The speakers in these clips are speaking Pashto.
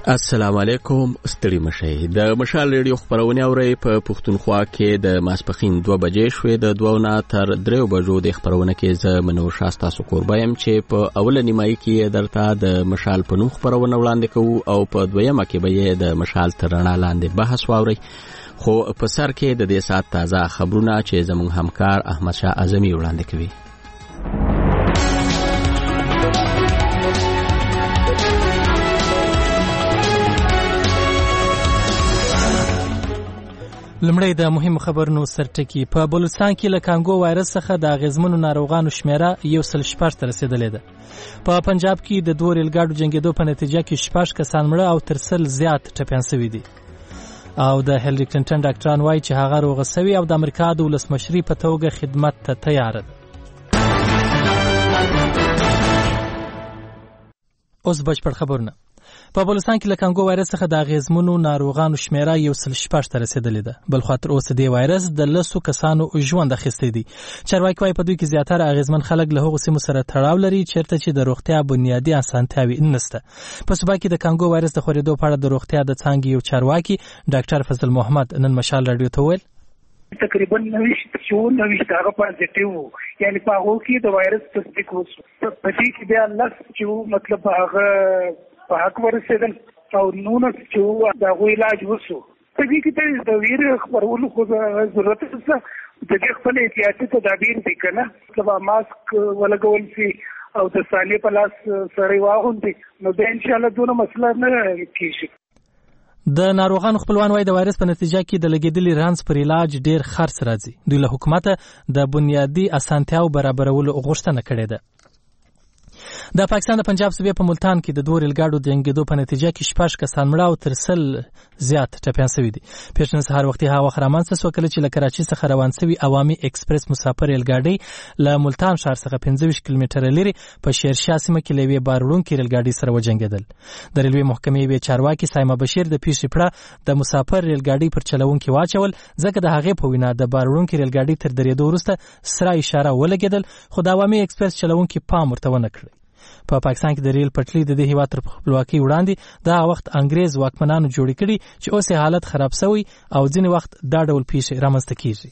السلام علیکم. ستړي مشئ. د مشال ریډیو خبرونه اوري په پښتونخوا کې د ماسپخین 2 بجې شوې. د 2 نه تر 3 بجو د خبرونه کې زه منور شاستا سکوربایم چې په اوله نیمایي کې درته د مشال په نوم خبرونه وړاندې کوو او په دویمه کې به د مشال ترڼا لاندې بحث واوري. خو په سر کې د دې سات تازه خبرونه چې زموږ همکار احمد شاه اعظمي وړاندې کوي. لمړی د مهمو خبرونو سرټکی. په بلوچستان کې له کانګو وایرس څخه د اغیزمنو ناروغانو شمیره 106 ته رسیدلې ده. په پنجاب کې د 2 ریلګاډو جنگیدو په نتیجه کې 6 کسان مړه او تر 100 زیات ټپیان شوي دي. او د هیلری کلینټن ډاکټران وایي چې هغه روغه شوی او د امریکا د ولسمشري په توګه خدمت ته تیار ده. اوس بشپړ خبرونه. په بلوچستان کې له کانګو وایرس څخه د اغیزمنو ناروغانو شمیره 106 ته رسیدلې ده. بل خو تر اوسه د وایرس د 10 کسانو ژوند اخیستی دي. چارواکي وايي په دوی کې زیاتره اغیزمن خلک له هغو سیمو سره تړاو لري چیرته چې د روغتیا بنیادی اسانتیاوي نشته. په صوبا کې د کانګو وایرس د خورېدو په اړه د روغتیا د څانګې یو چارواکي ډاکټر فضل محمد نن مشال رادیو ته وویل تقریبا 90 هغه پازیټیو وو، یعنی په هغه کې د وایرس تصدیق وشو. په دې کې بیا لږ چې مطلب هغه په حق ورسېدل او نونه چې دا غوي علاج وشو. په دې کې د ویر خبرولو خو ضرورت نشته. د دې خپل احتیاطي تدابیر دي کنه، مطلب ماسک ولګول شي او د ثانیه په لاس سره واغوندي، نو د ان شاء الله دونه مسله نه کیږي. د ناروغانو خپلوان وايي د وایرس په نتیجه کې د لګیدلي رنځ پر علاج ډیر خرڅ راځي. دوی له حکومت د بنیادی اسانتیاو برابرولو غوښتنه کړې ده. د پاکستان د پنجاب صوبې په ملتان کې د 2 ریلګاډو د جنگیدو په نتیجه کې 6 کسان مړه او تر 100 زیات ټپیان شوي دي. پیشن سهار وختي هغه وخت رامنځته شو کله چې له کراچۍ څخه روان شوي عوامي ایکسپریس مسافر ریلګاډي له ملتان ښار څخه 25 کیلومتره لري په شیرشاه سیمه کې لوي باروړونکو ریلګاډي سره وجنګیدل. د ریلوي محکمې وی چارواکي سایمه بشیر د پیښې پړه د مسافر ریلګاډي پر چلوونکو واچول ځکه د هغې په وینا د باروړونکو ریلګاډي تر درېدو وروسته سره اشاره ولګیدل، خو د عوامي ایکسپریس چلوونکو پام ورته ونه کړ. په پاکستان کې د ریل پټلۍ د دې هیواد تر خپلواکۍ وړاندې دا وخت انګریز واکمنانو جوړ کړي چې اوس حالت خراب شوی او ځینې وخت دا ډول پیښې رامنځته کیږي.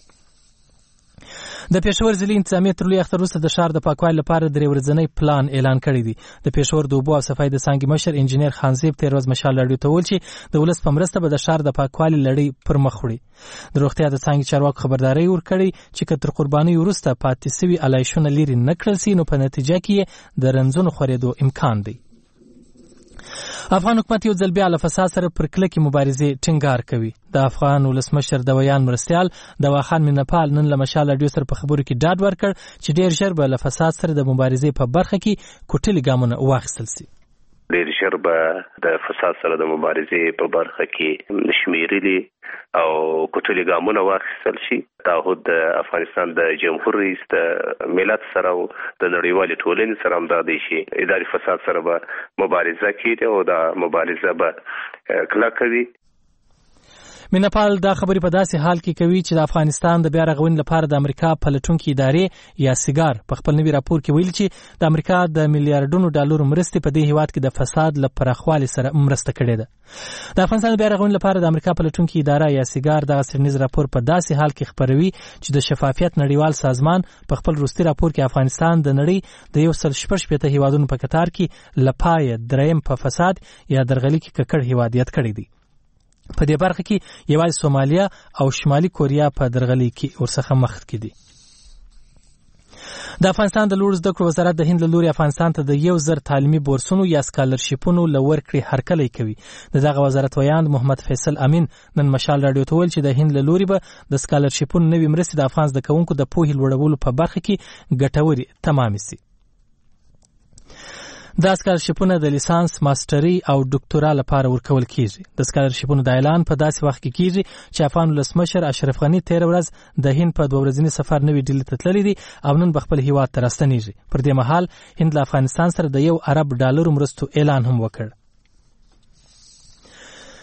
د پېښور ضلعي انتظامیه تر لوی اختر وروسته د ښار د پاکوالي لپاره 3 ورځنی پلان اعلان کړی دی. د پېښور د اوبو او صفایي د څانګې مشر انجینیر خانزیب تیر ورځ مشال رادیو ته وویل چې د ولس په مرسته به د ښار د پاکوالي لړۍ پر مخ وړي. د روغتیا د څانګې چارواکو خبرداری ورکړی چې که تر قربانۍ وروسته پاتې سوي علایشونه لرې نه کړل سي نو په نتیجه کې د رنځونو خورېدو امکان دی. افغان حکومت یو ځل بیا له فساد سره پر کلکې مبارزې ټینګار کوي. د افغان ولسمشر د ویان مرستیال دواخان مینپال نن له مشال رادیو سره په خبرو کې ډاډ ورکړ چې ډیر ژر به له فساد سره د مبارزې په برخه کې کوټلي ګامونه واخیستل سي. ډیر ژر به د فساد سره د مبارزې په برخه کې شمیرلي او کوټلي ګامونه واخیستل شي. تعهد د افغانستان د جمهور رئیس د ملت سره او د نړیوالې ټولنې سره همدا دی چې اداري فساد سره به مبارزه کوي او دا مبارزه به کلکوي. مینپال دا خبرې په داسې حال کې کوي چې د افغانستان د بیا رغونې لپاره د امریکا پلټونکې ادارې یا سیګار په خپل نوي راپور کې ویل چې د امریکا د میلیارډونو ډالرو مرستې په دې هیواد کې د فساد له پراخوالي سره مرسته کړې ده. د افغانستان د بیا رغونې لپاره د امریکا پلټونکې اداره یا سیګار دغه څېړنیز راپور په داسې حال کې خپروي چې د شفافیت نړیوال سازمان په خپل وروستي راپور کې افغانستان د نړۍ د 116 هیوادونو په کتار کې له پایه دریم په فساد یا درغلي کې ککړ هیواد یاد کړی دی. په دې برخه کې یوازې سومالیا او شمالي کوریا په درغلي کې ورڅخه مخ کې دي. د افغانستان د لوړو زده کړو وزارت د هند له لوري افغانستان ته د 1000 تعلیمي بورسونو یا سکالرشیپونو له ورکړې هرکلی کوي. د دغه وزارت ویاند محمد فیصل امین نن مشال رادیو ته ویل چې د هند له لوري به د سکالرشیپونو نوې مرستې د افغان زده کوونکو د پوهې لوړولو په برخه کې ګټورې تمام شي. دا سکالرشیپونه د لیسانس، ماستري او ډاکټورا لپاره ورکول کیږي. د سکالرشیپونو د اعلان په داسې وخت کې کیږي چې افغان ولسمشر اشرف غني تیر ورځ د هند په 2 ورځني سفر نوې ډیلي ته تللی دی او نن به خپل هیواد ته راستنیږي. پر دې مهال هند له افغانستان سره د $1 ارب مرستو اعلان هم وکړ.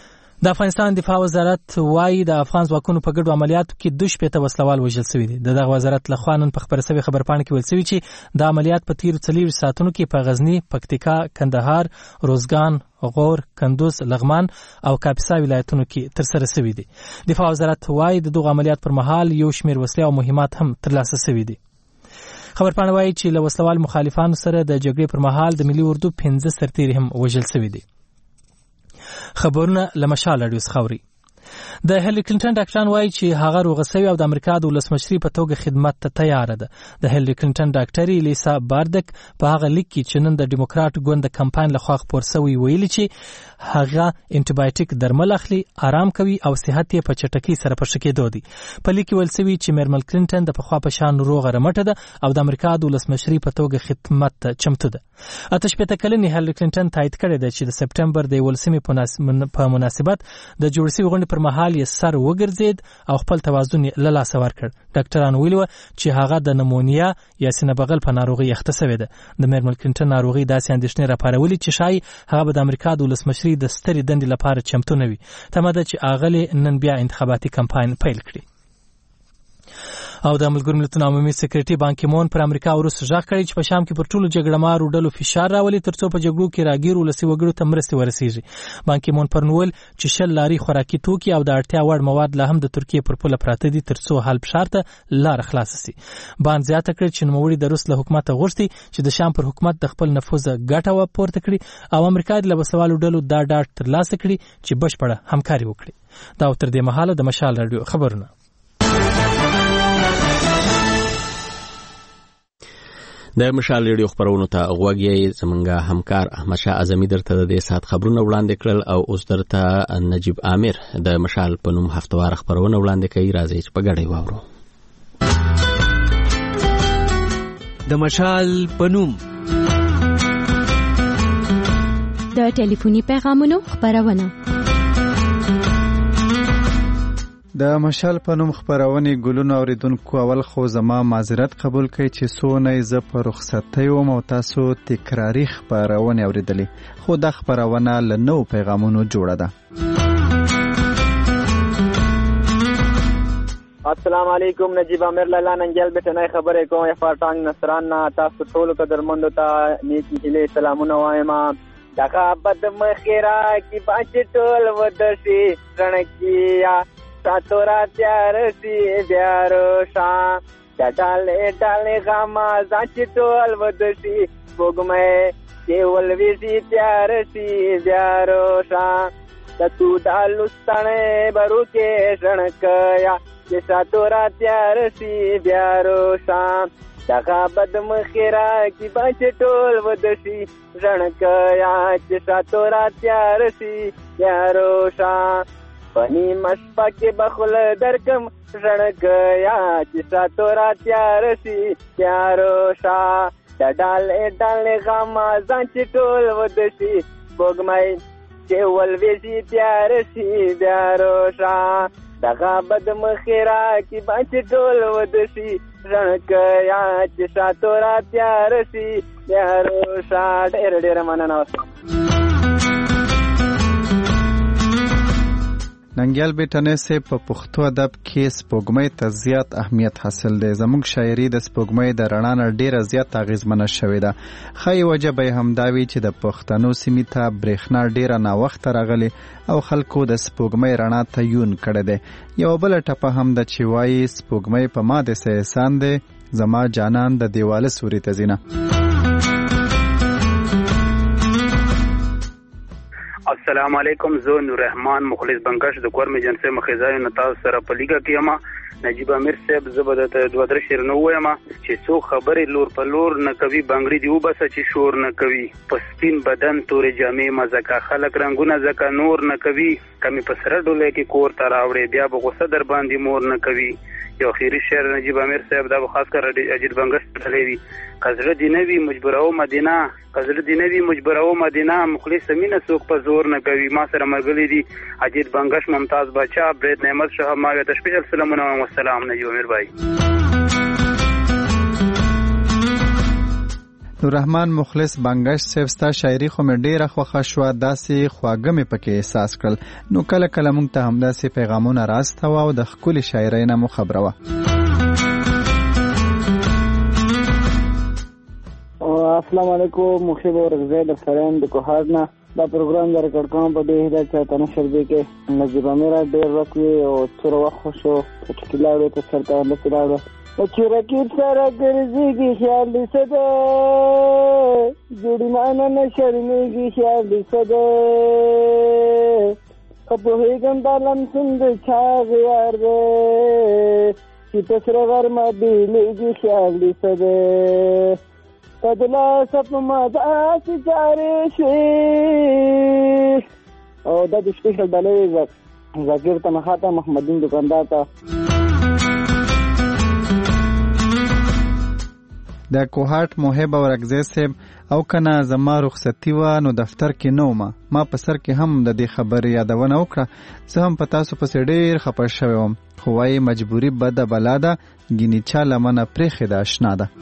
د افغانستان دفاع وزارت وايي د افغان ځواکونو په ګډو عملیاتو کې 2 وسلوال وژل شوي دي. دغه وزارت لخوا نن په خبرسوي خبرپاڼه کې ویل شوي چې د عملیات په تیرو 40 ساعتونو کې په غزنی، پکتیکا، کندهار، روزګان، غور، کندوز، لغمان او کاپیسا ولایتونو کې ترسره شوي دي. دفاع وزارت وايي د دغه عملیات پر مهال یو شمېر وسلې او مهمات هم ترلاسه شوي دي. خبرپاڼه وايي چې له وسلوال مخالفانو سره د جګړې پر مهال د ملي اردو 15 سرتیري هم وژل شوي دي. خبرونه له مشال راډیو څخه اوري. د هیلری کلینټن ډاکټران وایي چې هغه روغه شوې او د امریکا د ولسمشرۍ په توګه خدمت ته تیار ده. د هیلری کلینټن ډاکټري لیسا باردک په هغه لیک کې چې نن د ډیموکرات ګوند د کمپاین لخوا خپور شوی ویلي چې هغه انټیبایوټیک درمل اخلي، آرام کوي او صحت یې په چټکۍ سره په ښه کېدو دي. په لیک کې ویل شوي چې میرمن کلینټن د پخوا په شان روغه رمټه ده او د امریکا د ولسمشرۍ په توګه خدمت ته چمتو ده. 88 کلنې هیلری کلینټن تایید کړی ده چې د سپټمبر د 11 په مناسبت د جوړ شوي غونډې پر مهال یې سر وګرځید او خپل توازن له لاسه ورکړ. ډاکټران ویلي وو چې هغه د نمونیا یا سینه بغل په ناروغي اخته شوې ده. د میرمن کلینټن ناروغي داسې اندېښنې راپارولې چې شایي هغه به د امریکا د ولسمشرۍ د سترې دندې لپاره چمتو نه وي. تمه ده چې اغلې نن بیا انتخاباتي کمپاین پیل کړي. او د ملګرو ملتونو عمومي سکرټري بان کی مون پر امریکا وروسته ځاګ کړی چې په شام کې پر ټولو جګړهمارو ډلو فشار راولي ترڅو په جګړو کې راګیر ولسی وګړو ته مرستې ورسیږي. بان کی مون پرنول چې 10 لاري خوراکي توکي او د اړتیا وړ مواد له هم د ترکیه پر پوله پراته دي ترڅو حل فشار ته لار خلاص شي. بان زیاته کړ چې نوموړي د روس له حکومت غوښتي چې د شام پر حکومت د خپل نفوذ ګټه وپورته کړي او امریکا د لبسوالو ډلو دا ډاټ ترلاسه کړي چې بشپړه همکاري وکړي. دا تر دې مهاله د مشال راډیو خبرونه. د مشال ریډیو خبرونو ته غوږی زمونږه همکار احمد شاه اعظمي درته د سات خبرونه وړاندې کړل او اوس درته نجیب عامر د مشال په نوم هفتوار خبرونه وړاندې کوي. راځي چې په ګډه واورو. د مشال په نوم د ټلیفوني پیغامونو خبرونه. د مشال په نوم خبرونه ګلونو اوریدونکو اول خو زما معذرت قبول کړئ چې سونه ز په رخصتۍ او مو تاسو تکراری خبرونه اوریدلې خو د خبرونه له نو پیغامونو جوړه ده. السلام علیکم، نجیب عامر لالا ننګل بټنای خبرې کوم افاټنګ نصران تاسو ټول قدرمندو ته نیک هیله سلامونه وایم. دغه بد مخیرا کی باچ ټول ودشي رڼکیا ساتورا تیار سی بیارو شان ډاله ډاله غما ځچ ټول ودشي وګمې کېول ویسی تیار سی بیارو شان تاسو دالستانه برو کې رڼکیا چې ساتورا تیار سی بیارو شان دغه بد مخیرا کی باچ ټول ودشي رڼکیا چې ساتورا تیار سی بیارو شان پنی مشپا کې بخل درکم رڼکیا چې ساتورا تیار سی تیارو شا ډاله ډاله غما ځان چې ټول ودشي بوګمای چې ولوي تیار سی تیارو شا دغه بد مخیرا کې باچ ټول ودشي رڼکیا چې ساتورا تیار سی تیارو شا. ډېر ډېر مننه. ننګیال بیٹنه سے په پښتو ادب کې سپوږمۍ ته زیات اهمیت حاصل دی. زموږ شاعري د سپوږمۍ د رڼا نه ډیره زیات اغیزمنه شوې ده. ښایي وجه به همدا وي چې د پښتنو سیمې ته برېښنا ډیره ناوخته راغلې او خلکو د سپوږمۍ رڼا ته یون کړی دی. یوه بله ټپه هم ده چې وایي سپوږمۍ په ما دې احسان دی زما جانان د دیواله سوري ته ځینه. السلام علیکم، زه نور رحمان مخلص بنکش د کور میجنسه مخزای نتا سره په لیګه کې ما نجیب امیر صاحب زبدت دوه درې شعر نو وایم چې څو خبرې لور په لور نه کوي بنگړي دی وبس چې شور نه کوي پسپین بدن تورې جامې مزکا خلک رنگونه زکا نور نه کوي کمی په سره ډولې کې کور ته راوړې بیا به غوسه در باندې مور نه کوي. یو خیری شعر نجیب امیر صاحب دا خاص کر اجر بنگش تلوي قزر دی نوی مجبره او مدینه قزر دی نوی مجبره او مدینه مخلص مینه سوق په زور نه کوي. ما سره مرګلی دي اجر بنگش ممتاز بچا برید نعمت شاه ما ته سپیشل سلامونه او السلام نجیب امیر بھائی. نوررحمان مخلص بنگش صاحب ستا شاعري خو مې ډیره خوښه شوه، داسې خواږه مې پکې احساس کړل. نو کله کله موږ ته همداسې پیغامونه راستوه او د ښکلې شاعرۍ نه مو خبروه. السلام علیکم، مخیب ورغزی در سرایم د کوهاټ نه. دا پروګرام در کړ کوم په دې هدایت چاته نشر دی کې نجیب امیر ډېر وکوي او څوره وخت شو چې لاړو ته سرته لاړو چې رکیب سره ګرځيږي خیال دې سده جوړی معنا نه شرمېږي خیال دې سده په هیګم دالم سند چا غیار دې چې تسره غرمه دی لېږي خیال دې سده تدلا سپ مداس جاري شي او د دې سپیشل ډالۍ زکیر ته مخاطه محمدین دکاندار ته. د کوهاټ محب ورغزی صاحب او کنه زما رخصتی و نو دفتر کې نو ما په سر کې هم د دې خبرې یادونه وکړه. زه هم په تاسو پسې ډېر خپه شوی وم، خو وايي مجبوري بده بلا ده، ګینې چا لمنه پرېښې ده اشنا ده.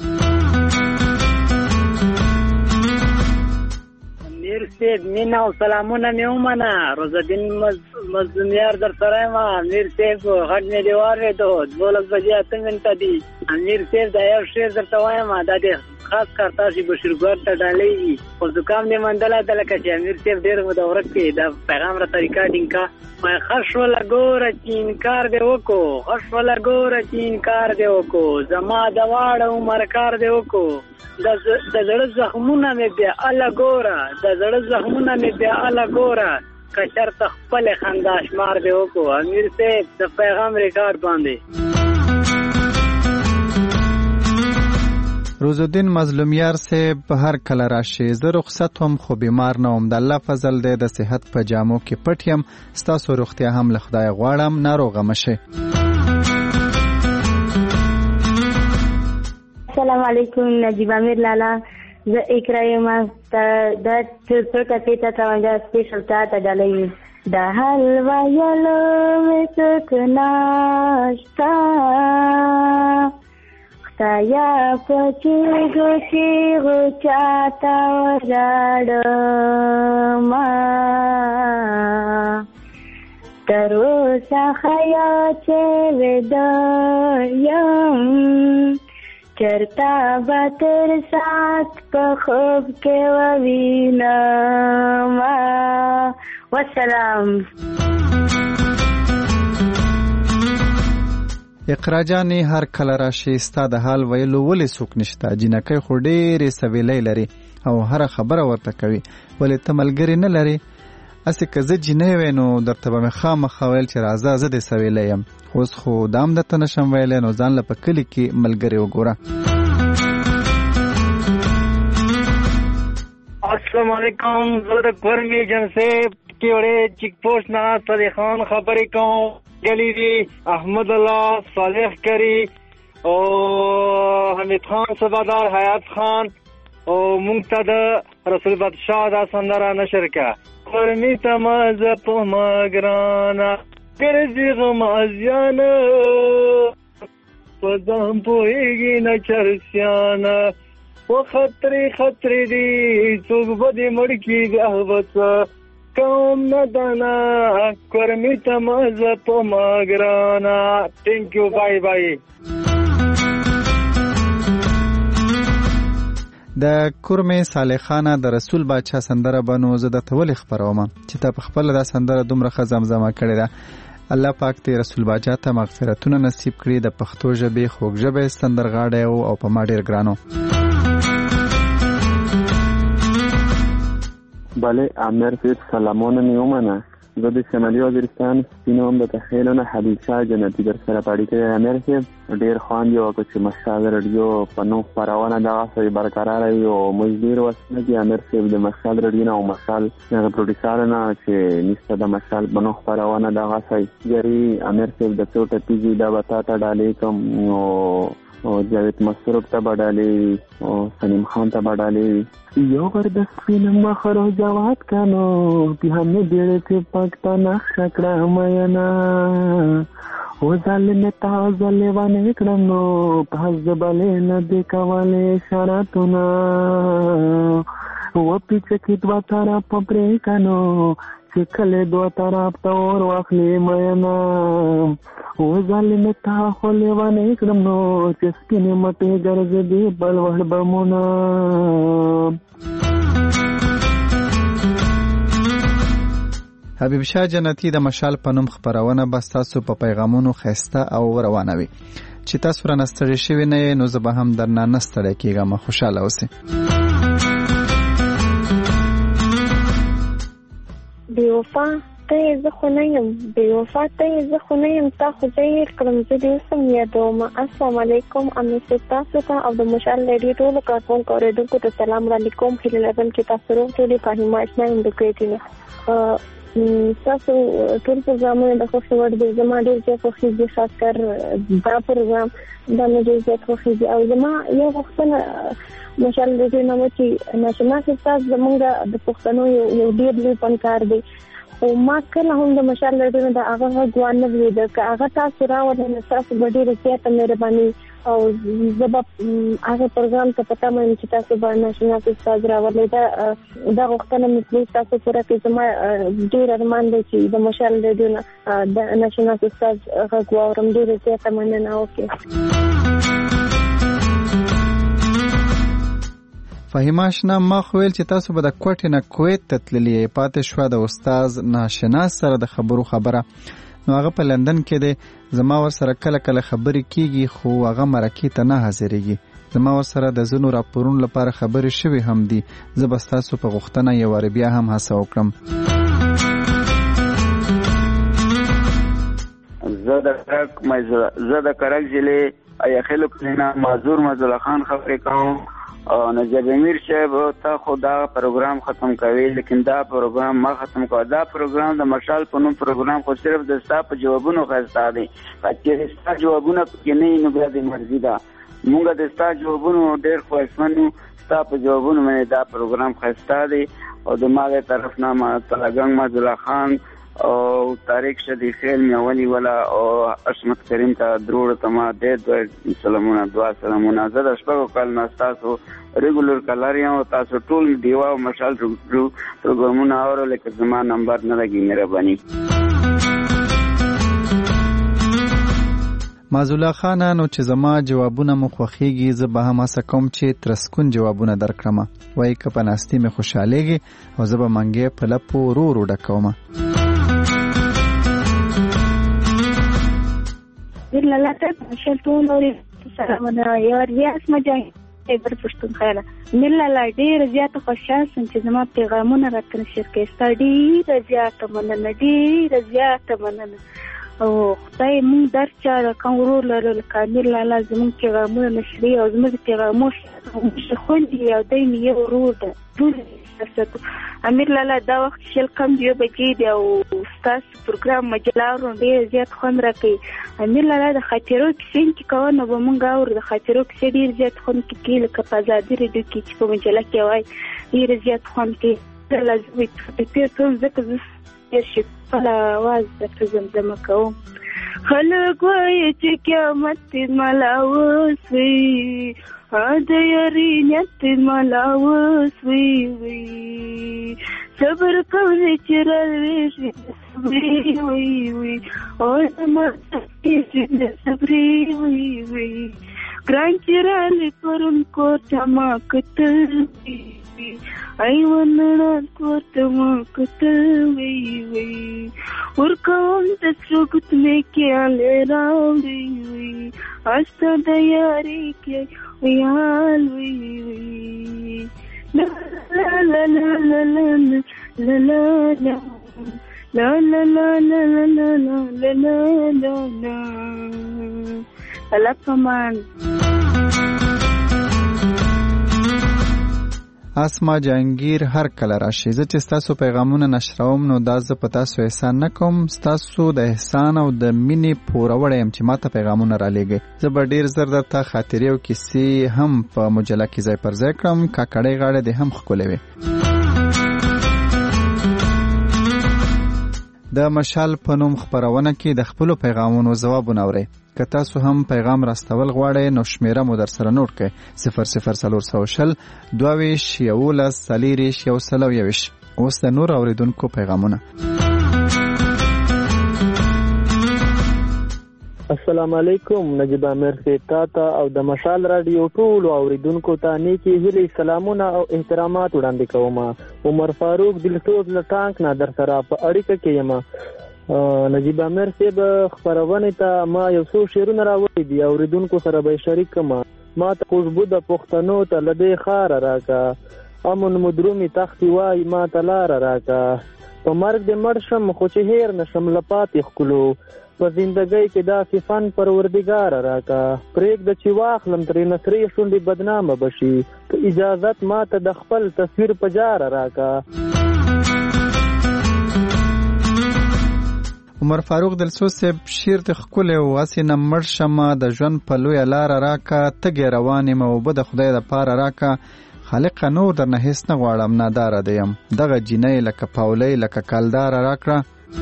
سید مینا او سلامونه مې ومنه. روزالدین مظلومیار در سره یم. امیر صاحب غږ مې دې واورېدو، 12 بجې 8 منټه دي. امیر صاحب دا یو شعر درته وایم، دا دې خاص کار تاسو بشیرګل ته ډالۍ وي. خو زکام دې مندله ده لکه چې امیر صاحب ډېر مدورک دی. دا پیغام راته ریکارډینګ کا ما خښ ولا ګوره چې انکار دې وکړو، خښ ولا ګوره چې انکار دې وکړو، زما د واړه عمر کار دې وکړو، د زړه زخمونه مې بیا الله ګوره، د زړه زخمونه مې بیا الله ګوره، که چېرته خپلې خندا شمار دې وکړو. امیر صاحب د پیغام ریکارډ باندې. روزالدین مظلومیار صاحب هر کله راشي، زه رخصت هم خو بیمار نه وم، د الله فضل دی، د صحت په جامو کې پټ یم، ستاسو روغتیا هم له خدایه غواړم، ناروغه مشئ. السلام علیکم، نجیب امیر لالا، زه اقرا یم. دا څو ټپې ته ترانجا سپیشل تا ته ډالۍ وي. د حلوا یلو مې څوک ناشتا خدایا په چیغو چیغو چاته وژاړمه تر اوسه خیال چې ویده یم چرته به تر ساعت په خوب کې ووینم. والسلام. اقرا جانې هر کله راشي، ستا د حال ویلو ولې څوک نشته، جینکۍ خو ډېرې سویلۍ لري او هره خبره ورته کوي، ولې ته ملګري نه لري؟ هسې که زه جینۍ وی نو درته به مې خامخا ویل چې راځه زه دې سویلی یم، اوس خو دام درته نشم ویلی، نو ځان له په کلي کې ملګري وګوره. السلام علیکم، زه د کورمي جنسیب کې وړې چیک پوسټ نه صدیق خان خبرې کوم. گلی دی احمد الله صالح کری او حمید خان سبادار حیات خان او منتد رسول بادشاہ دا سندره نشر کا. قرمی تماز په ماگرانا ګرځي غم ازیانا پزام پوهیږي نه چرسیانا و خطرې دی څوک به دې مړ کېږي احبت کوم ندانا قرمی تماز په ماگرانا. تھینک یو، بای بای. د کورمې صالح خانه د رسول بادشاہ سندره بنو زه د تولې خبروم چې ته په خپل دا سندره دومره ښه زمزمه کړې ده. الله پاک دې رسول بادشاہ ته مغفرتونه نصیب کړي، د پښتو ژبې خوږ ژبې سندرغاړی او په ما ډېر ګرانو. بله، امیر صاحب سلامونه مې ومنه. زه د شمالي وزیرستان سپینو هم د تخیلونه حبیب شاه جنتي در سره پاړیکې یم. امیر صاحب ډېر خوند یې وکړ چې مشال رډیو په نوم خپرونه دغسې برقراره وي او موږ ډېر وسنه دي امیر صاحب د مشال رډیو نه او مشال هغه پروډیوسر نه چې نسته د مشال په نوم خپرونه دغسې جري. امیر صاحب د څو ټپیږي دا به تا ته ډالۍ کړم او جاوید مسروق ته به ډالۍ او سلیم خان ته به ډالۍ. یو غر د سپین مخر او جواد کانو بیا مې ډېرې چې پاک ته نقشه کړه مینا و ظالم تا ظالمانه کړم نو په ځبلې نه دی کولې شرطونه و پیچه کې دوه طرف پرې کنو چې کله دوه طرف ته اور واخلي مینا و ظالم تا خو لیوانه کړم نو چې سپینې مټې ګرځېدې بل وړ بمونه. حبیب شاه جنتی د مشال په نوم خبرونه به تاسو په پیغامونو خسته او روانوي چې تاسو را نستړی شوی نه نو زه به هم درنه نستړی کیږم. خوشاله اوسئ. بیوفا ته زه خو نه یم بیوفا ته زه خو نه یم تا خو زه هېر کړم زه دې اوس هم یادوم. السلام علیکم امنیت تاسو ته او د مشال ریډیو ټولو کارکوونکو اورېدونکو ته سلام وعلیکم. هیله لرم چې تاسو روغ ټولې فاهمه اشنا انډیکیټینه تاسو ټول پروګرامونه د خوښي وړ دي. زما ډېر زیات خوښېږي خاص کر دا پروګرام دا مې ډېر زیات خوښېږي او زما یو غوښتنه مشال ریډیو نه و چې ناشناس استاد زمونږ د پښتنو یو ډېر لوی فنکار دی خو ما کله هم د مشال ریډیو نه د هغه غږ وانه اورېده. که هغه تاسو راوړئ نو ستاسو به ډېره زیاته مهرباني او زه به هغه پروګرام ته په تمه یم چې تاسو به ناشناس استاد راولئ. دا غوښتنه مې پلیز تاسو پوره کړئ. زما ډېر ارمان دی چې د مشال ریډیو نه د ناشناس استاد غږ واورم. ډېره زیاته مننه. اوکې فهیمه اشنا ما خو ویل چې تاسو به د کوټې نه کویت ته تللي پاتې شوه د استاد ناشناس سره د خبرو خبره نو هغه په لندن کې دی. زما ورسره کله کله خبرې کیږي خو هغه مرکې ته نه حاضرېږي. زما ورسره د ځینو راپورونو لپاره خبرې شوې هم دي. زه به ستاسو په غوښتنه یو وارې بیا هم هڅه وکړم. زه د کرک ضلع ایخیلو کلینا معذور مزل خان خبرې کوم. نجیب امیر صاحب ته خو دا پروګرام ختم کوي لیکن دا پروګرام ما ختم کوي. دا پروګرام د مشال په نوم پروګرام خو صرف د ستا په جوابونو خسته دی. چې ستا جوابونه پکې نه نو بیا د مرضي ده. مونږ د ستا جوابونو ډېر خوښمنو. ستا په جوابونو باندې دا پروګرام خسته دی او د ما د طرف نه ما طلګنګ مزل خان او طارق شدی خیل میولی ولا او عصمت کریم ته درود تما د سلامونه دعا سلامونه. زه د شپږو کال نه تاسو ریګولر کلر یم او تاسو ټول دیوا او مشال پروګرامونه اورو لیکن زما نمبر نه لګي مهرباني. مازولا خان نو چې زما جوابونه مو خوښیږي زه به هم هڅه کوم چې ترسکون جوابونه درکړم. وایي که په ناستې مې خوشحالېږي او زه به منګې په لپو ورو ورو ډکوم. لاله ته شلتون اوري سلامونه یو بیا اسمه جای ایبر پښتون خیاله ملاله ډیر زیات خوشاله سم چې زما پیغامونه راته نشر کې ستړي زیات مننه ډیر زیات مننه او خدای مون درچا کوم ورور لرل کامل لاله زمون پیغامونه نشري او زمون پیغامونه خوندي او دای مې یو ورور ده ټول امیر لاله دا وخت شل کم دیو بجې دی او ستاسو پروګرام مجلارو ډېر زیات خوند راکوي. امیر لاله د خاطرو کیسې چې کوو نو به مونږ اورو. د خاطرو کیسې ډېر زیات خوند کوي لکه په ازادي ریډیو کې چې په مجله کې وایي ډېر زیات خوند کوي. لازمي ټول ځکه زه ډېر ښه خپله اواز درته زمزمه کوم. خلک وایي چې قیامت ملا اوس وي د یاري نیت ملا اوس وي صبر کوي چې راویږي صبري وي او زما چې صبري وي ګران چې رالي پرون کور ته ما کتل ایوانان کور ته ما کتل وي ورکوم د سرګت مې کې راوړي استه د یاري کې ویال وی لا لا لا لا لا لا لا لا لا لا لا لا لا لا لا الکمان. اسما جهانگیر هر کله راشي. زه چې تاسو پیغامونه نشروم نو دا زه په تاسو احسان نه کوم. تاسو د احسان او د مینې پوروړی یم چې ماته پیغامونه را لېږئ. زه به ډېر زر درته خاطرې او کیسې هم په مجله کې ځای پر ځای کړم. کاکړۍ غاړه دې هم ښکلې وي. د مشال په نوم خپرونه کې د خپلو پیغامونو ځوابونه اورئ. که تاسو هم پیغام راستول غواړئ نو شمیره مو در سره نوٹ کړئ 00420 22 11 40 121. اوس د نور اوریدونکو پیغامونه. السلام علیکم. نجیب امیر تا او د مشال رادیو ټول اوریدونکو ته نیکی هیلې سلامونه او احترامات وړاندې کوم. عمر فاروق دلسوز لټانک نه در سره په اړیکه کې یم. نجیب امیر صاحب خبرونه ته ما یو څو شعرونه راوړي دي اوریدونکو سره به شریک کما. ما ته خوشبو د پښتنو ته لدې خار راکا امن مدرومي تختی وای ما ته لار راکا په مرګ د مړ شم خو چې هیر نشم لپاتې خلو په زندګۍ کې دا فن پروردګار راکا پرېږد چې واخلم ترې نصرې شونډې بدنامه بشي که اجازت ما ته د خپل تصویر په جار راکا. عمر فاروق دلسوز صاحب شعر ته ښکلی و. هسې نه مړ شمه د ژوند په لویه لاره راکه تږې روان یم اوبه د خدای دپاره راکه خالقه نور درنه هېڅ نه غواړم ناداره دی یم دغه جینۍ لکه پاولۍ لکه کلداره راکړه.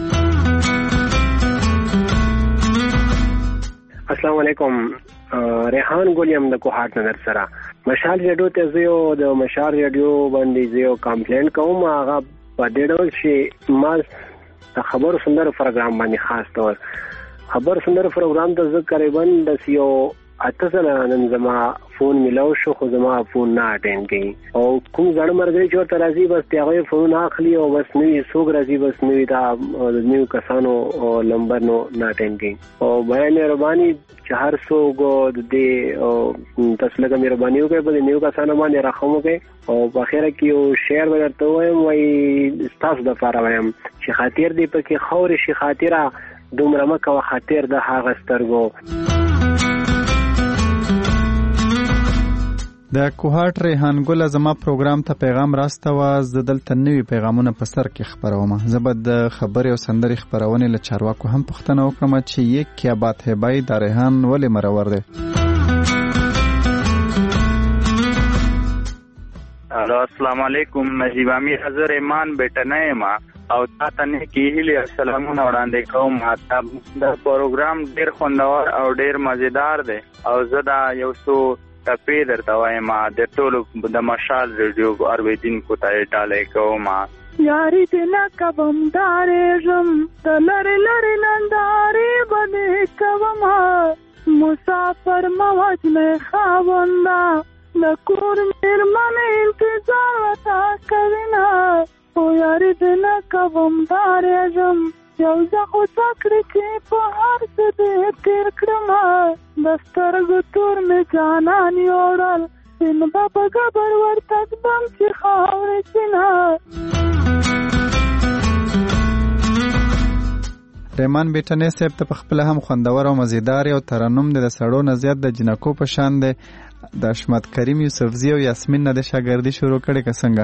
السلام علیکم. ریحان ګل یم د کوهاټ نظر سره. مشال ریډیو ته زه یو د مشال ریډیو باندې زه یو کمپلینټ کوم. هغه په دې ډول چې ما د خبرو سندرو پروګرام باندې خاص طور خبرو سندرو پروګرام ته زه قریبا د یو 8 سنه نن زما فون ملاو شو خو زما فون نه اټینډ کړي او کوم ځړ مرګري چې ورته راځي بس هغه فون اخلي او بس نوې سوګ راځي بس نوې دا نیو کسانو نمبر نو نه اټینډ کړي او بیان مهرباني چې هر څوک د تاسو لږه مهرباني وکړئ په نیو کسانو باندې راخمو کوي او په اخره کې یو شعر ورته وایم وای تاسو د لپاره وایم چې خاطر دی پکې خوري شي خاطره دومره مکه او خاطر د هغه سترګو. د کوهاټ ریحان ګل زما پروګرام ته پیغام راستوه. زه دلته نوي پیغامونه په سر کې خپروم. زه به د خبرې او سندرې خپرونې له چارواکو هم پوښتنه وکړم چې یک کیا بات ہے بھائی دا ریحان ولې مرور دی. السلام علیکم. نجیب امیر حضر ایمان بیٹنه ما او تاسو نه کیهلی السلامونه وړاندې کوم. دا پروګرام ډیر خوندور او ډیر مزیدار دی او زه دا یو څو ټپې درته وایم د ټولو د مشال ریډیو اوریدونکو ته ډالۍ کوم. یاري دې نه کوم دارېږم ته لرې لرې نندارې به دې کوم مسافر مه وژنې خاونده د کور مېرمنې انتظار ورته کوینه خو یاري دې نه کوم دارېږم یو زه خو څکړې چې په هر څه دې تېر کړم د سترګو تور مې جانان یوړل سین به په ګبر ورته ږدم چې خاورې سینه. ریمان بیټنې صاحب ته پخپله هم خوندور او مزیدار او ترنم د سړو نه زیات د جنکو په شان دی. د حشمت کریم یوسفزي او یاسمین نه د شاګردي شروع کړې که څنګه؟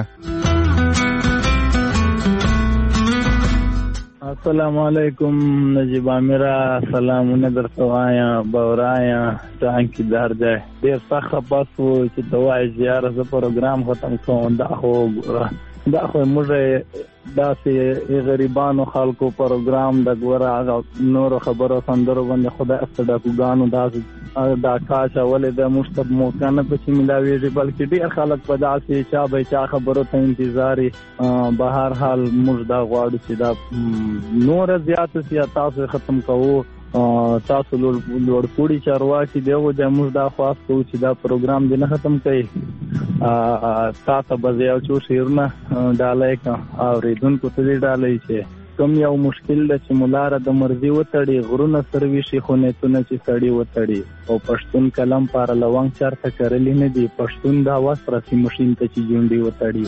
السلام علیکم. نجیب امیره سلامونه درته وایم. بورایا ټانکی دار دی ډېر سخت خپه شو چې ته وایې چې یاره زه پروګرام ختم کوم. دا خو موږ داسې غریبانو خلکو پروګرام د ګوره نورو خبرو سندرو باندې خدای ډاکوګانو دا کاش ولې د موږ ته موقع نه پکې میلاویږي بلکې ډېر خلک په داسې چا به چا خبرو ته انتظار به هر حال موږ دا غواړو چې دا نور زیاته سي تاسو ختم کوو. تاسو لوړپوړي چارواکي دی او د موږ دا خواست کوو چې دا پروګرام دې نه ختم کړي. تاسو به یو څو شعرونه ډالۍ کړه اورېدونکو ته دې ډالۍ چې کوم یو مشکل ده چې مولاره د مرضي وتړي غرونه سرویشي خو نیتونه چې سړي وتړي او پښتون کلم پاره لونګ چرته کرلی نه دی پښتون دا وسره سي مشین ته چې جونډي وتړي.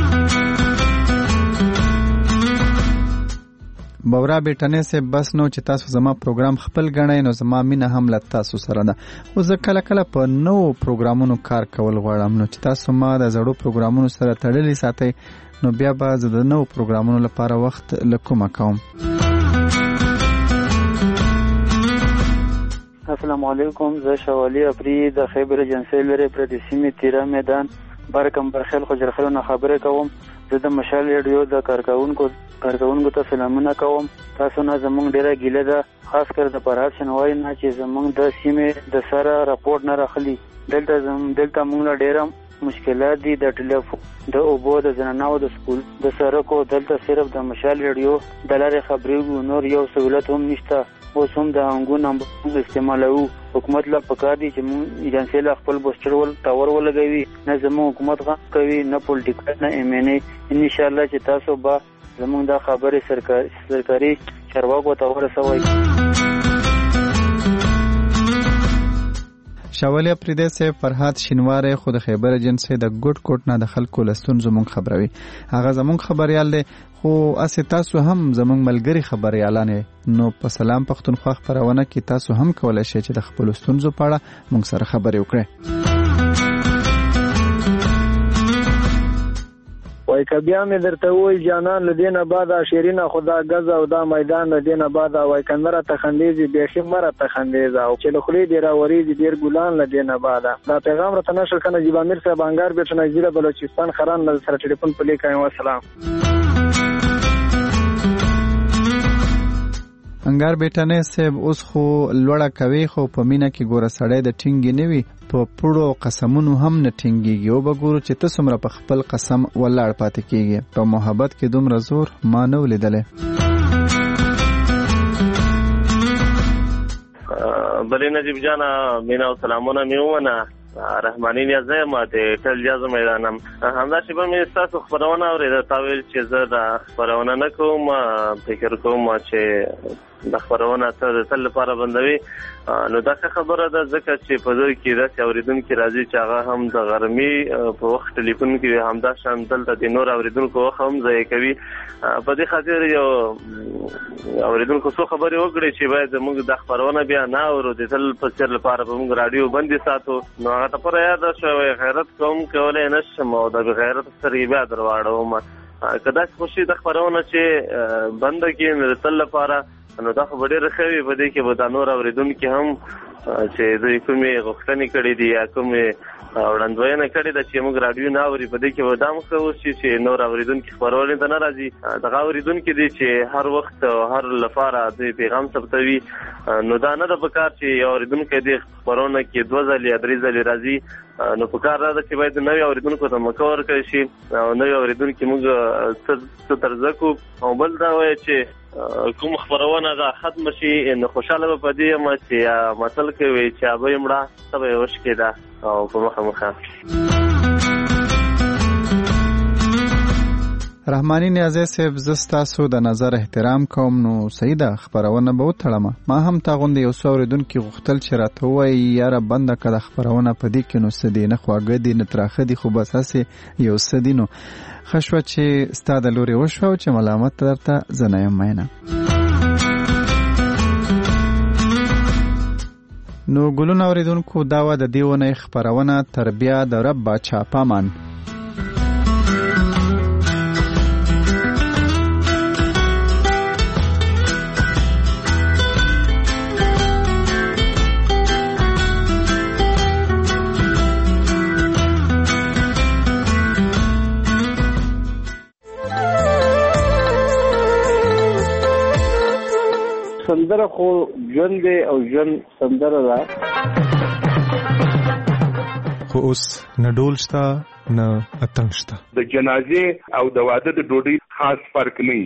بورا بیٹنې سے بس نو چې تاسو زما پروګرام خپل غنئ نو زما مینه هم له تاسو سره ده. خو زه کله کله په نو پروګرامونو کار کول غواړم نو چې تاسو ما د زړو پروګرامونو سره تړلې ساتئ نو بیا به زه د نو پروګرامونو لپاره وخت لکومه کوم. السلام علیکم. زه شوالی افری د خیبر جنسي لري پردیسی می تیرا میدان برکم برخیل خجرخیلونه خبرې کوم. زه د مشال ریډیو د کارکونکو ته سلامونه کوم. تاسو نه زمونږ ډیره ګیله ده، خاص کر د فرهاد شنواري نه چې زمونږ د سیمې د سره راپورټ نه راخلي. دلته موږ ډیره مشکلات دي، د ټلیفون، د اوبو، د زنانو، د سکول، د سړکو. دلته صرف د مشال ریډیو د لارې خبرې، نور یو سہولت هم نشته. اوس هم د انګو نمبر استعمالوو. حکومت لا پکار دي چې موږ ایجنسی لا خپل بوسټر ټاور ولګوي. نه زموږ حکومت غږ کوي، نه پولیټیکل، نه ایم ان ای. ان شاء الله چې تاسو به زموږ د خبرې سرکاري چارواکو ته ورسوي. شاولی اپریده سے فرهاد شینواری خود خیبر ایجنسی د ګډ کوټ نه د خلکو لستون زمونږ خبروي. هغه زمونږ خبريال دی، خو اسه تاسو هم زمونږ ملګری خبريالانه نو په سلام پښتونخوا خبرونه کې تاسو هم کولای شئ چې د خپل ستونزو په اړه موږ سره خبرې وکړئ. وای کبیا مې درته وای جانان لدینه بعد شیرینه خدا غز او دا میدان لدینه بعد وای کندره تخندیزي بیخي مره تخندیزه او چې لخلې دی راوري ډیر ګلان لدینه بعد. دا پیغام را تنشر کنه جیب امیر صاحب انګار بیت نجیله بلوچستان خران له سره ټلیفون په لیکای و سلام. انګار بیٹانه صاحب اوس خو لوړه کوي، خو په مینا کې ګوره سړی د ټینګي نیوي، په پړو قسمونو هم نه ټینګيږي. او بګورو چې تاسو مر په خپل قسم ولاړ پاتې کیږي. په محبت کې دومره زور ما نه ولیدله. بلې نجیب جانا مینا سلامونه میونه رحمانی نیازه ما ته ټل جاز میدانم همدا چې به مې تاسو خبرونه اورېده تا ویل چې زه د خبرونه نه کوم، فکر کوم چې د خبرونه ته تل لپاره بندوي. نو دا خبره ده ځکه چې په دوی کې داسې اوریدونکي راځي چې هغه هم د غرمې په وخت ټلیفون کې همدا شان دلته د نور اوریدونکو وخت هم ضایع کوي. په دې خاطر یو اوریدونکو څو خبرې وکړي چې باید موږ د خبرونه بیا نه اورو، د تل په سر لپاره به موږ رادیو بندي ساتو. نو هغه ته پر یاد شوی غیرت کوم کولای نشم او د غیرت سره بیا درواړم. کدا خوشي د خبرونه چې بند کې نه تل لپاره نو دا خو ډېر ښه په دې کې به دا نور اوریدونکي هم چې دوی کومې غوښتنې کړې دي یا کومې وړاندوینه کړې ده چې موږ رادیو نه اوري، په دې کې به دا هم ښه وشي چې نور اوریدونکي خپرونې ته نه راځي. دغه اوریدونکي دي چې هر وخت او هر لپاره دوی پیغام ثبتوي. نو دا نه ده پکار چې یو اوریدونکی دې خپرونه کې 2 ځلې یا 3 ځلې راځي. نو پکار دا ده چې باید نوی اوریدونکو ته موقع ورکړل شي او نوی اوریدونکي موږ څه ترزه کړو. او بل دا وایي چې کوم خبرونه دا ختم شي نو خوشاله به پدې یم چې متل کوي چې ابه یمړه سبا یې وش کېده او په مخه رحمانی نیازه صاحب زستاسو د نظر احترام کوم. نو سیده خبرونه به وتړم. ما هم تا غوندې یو څو اوریدونکي غوښتل چې راته وایي یاره بنده کړه خبرونه په دې کې نو څه دي، نه خواږه دي نه تراخه دي، خو بس هسې یو څه دي. نو ښه شوه چې ستا د لورې وشوه او چې ملامت درته زه نه یم مینه. نو ګلونه اوریدونکو دا وه د دې اونۍ خپرونه تر بیا د رب باچا پامان. سندره خو ژوند دی او ژوند سندره ده، خو اوس نه ډول شته نه اتڼ شته. د جنازې او د واده د ډوډۍ خاص فرق نه وي.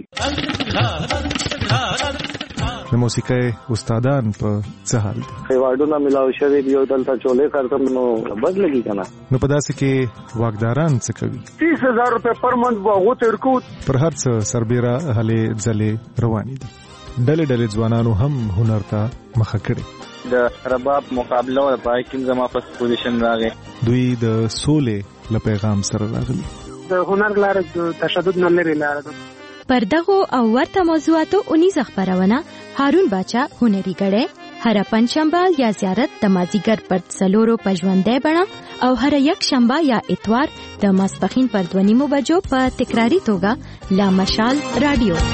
د موسیقۍ استادان په څه حال دي؟ خیواډونه ملاو شوي دي او دلته چولې کارتم نو بد لګي کنه. نو په داسې کې واکداران څه کوي؟ 30,000 روپے پر منت به هغو ته ورکو. پر هر څه سربیره هلې ځلې روانې دي. ډلې ډلې ځوانانو هم هنر ته مخه کړې. د رباب مقابله او پای کې زما په پوزیشن راغی. دوی د سولې له پیغام سره راغلي. د هنر لاره د تشدد نه لري لاره ده. پر دغه او ورته موضوعاتو 19 خبرونه هارون باچا هنري غړې هر پنځشنبه یا زیارت د مازیګر پر څلورو پژوندې بڼه او هر یک شنبه یا اتوار د ماسپخین پر 2:30 بجو په تکراری توګه لا مشال رادیو.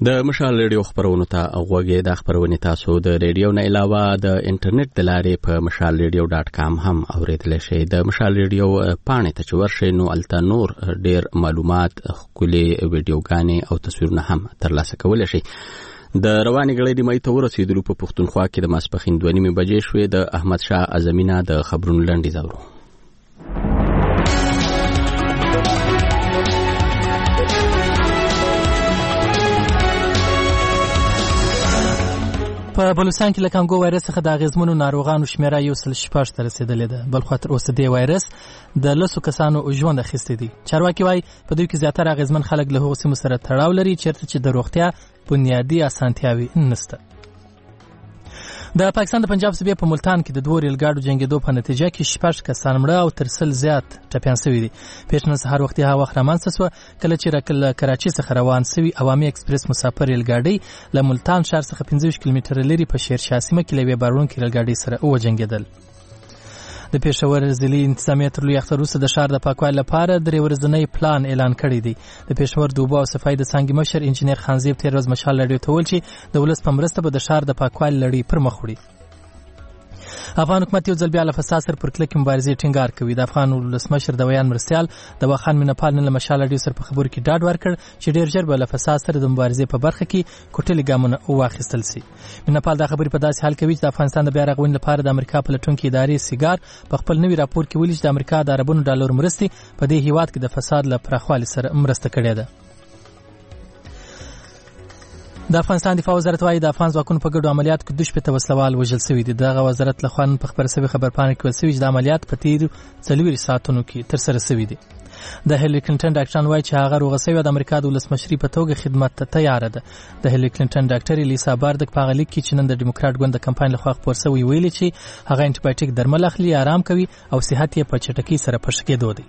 د مشال ریډیو خبرونو ته غوږی د خبرونه تاسو د ریډیو نه علاوه د انټرنیټ د لارې په mashalradio.com هم اوریدل شئ. د مشال ریډیو پاڼې ته چې ورشئ نو الته نور ډیر معلومات، ښکلي ویډیوګانې او تصویرونه هم ترلاسه کولی شئ. د رواني غړي د مې ته ورسېدلو په پښتونخوا کې د ماسپښین 2:30 بجې شوې. د احمد شاه اعظمینه د خبرونو لنډیز اورو. په بلوچستان کې له کانګو وایرس څخه د اغیزمنو ناروغانو شمیره 106 ته رسیدلې ده. بل خو تر اوسه د وایرس د لسو کسانو ژوند اخیستی دي. چارواکي وایي په دوی کې زیاتره اغیزمن خلک له هغو سیمو سره تړاو لري چیرته چې د روغتیا بنیادي اسانتیاوي نشته. د پاکستان د پنجاب صوبې په ملتان کې د دوه ریل ګاډو جنگیدو په نتیجه کې 6 کسان مړه او تر 100 زیات ټپیان شوي دي. پیشنه سهار وختي هوا خرمانڅه سو کله چې له کراچي څخه روان شوی عوامي ایکسپریس مسافر ریل ګاډي له ملتان ښار څخه 15 کیلومتره لري په شیرشاه سیمه کې لوي بارونکو ریل ګاډي سره وجنګیدل. د پېښور ضلعي انتظامیه تر لوی اختر وروسته د ښار د پاکوالي لپاره درې ورځنی پلان اعلان کړی دی. د پېښور د اوبو او صفایي د څانګې مشر انجینر خانزیب تیر ورځ مشال راډیو ته وویل چې د ولس په مرسته به د ښار د پاکوالي لړۍ پر مخ وړي. افغان حکومت یو ځل بیا له فساد سره پر کلکې مبارزې ټینګار کوي. د افغان ولسمشر د ویان مرستیال د واخان مینپال نن له مشال راډیو سره په خبرو کې ډاډ ورکړ چې ډیر ژر به له فساد سره د مبارزې په برخه کې کوټلي ګامونه واخیستل شي. مینپال دا خبرې په داسې حال کوي چې د افغانستان د بیا رغونې لپاره د امریکا په لټونکې ادارې سیګار په خپل نوي راپور کې ویلي چې د امریکا د اربونو ډالر مرستې په دې هیواد کې د فساد له پراخوالي سره مرسته کړې ده. د افغانستان دفاع وزارت وايي د افغان ځواکونو په ګډو عملیاتو کې 2 وسلوال وژل شوي دي. دغه وزارت له خوا په خبر شوی خبرپاڼه کې ویل شوي چې د عملیات په تیر 4 ساعتونو کې ترسره شوي دي. د هیلری کلینټن ډاکټران وايي چې هغه روغه شوې د امریکا د ولسمشري په توګه خدمت ته تیار ده. د هیلری کلینټن ډاکټر الیسا بارډک په غلیک کې چې نن د ډیموکرات ګوند د کمپاین لخوا خبر شوی ویلي چې هغه انټي بایوټیک درمل اخلي، آرام کوي او صحت یې په چټکۍ سره په ښه کېدو دی.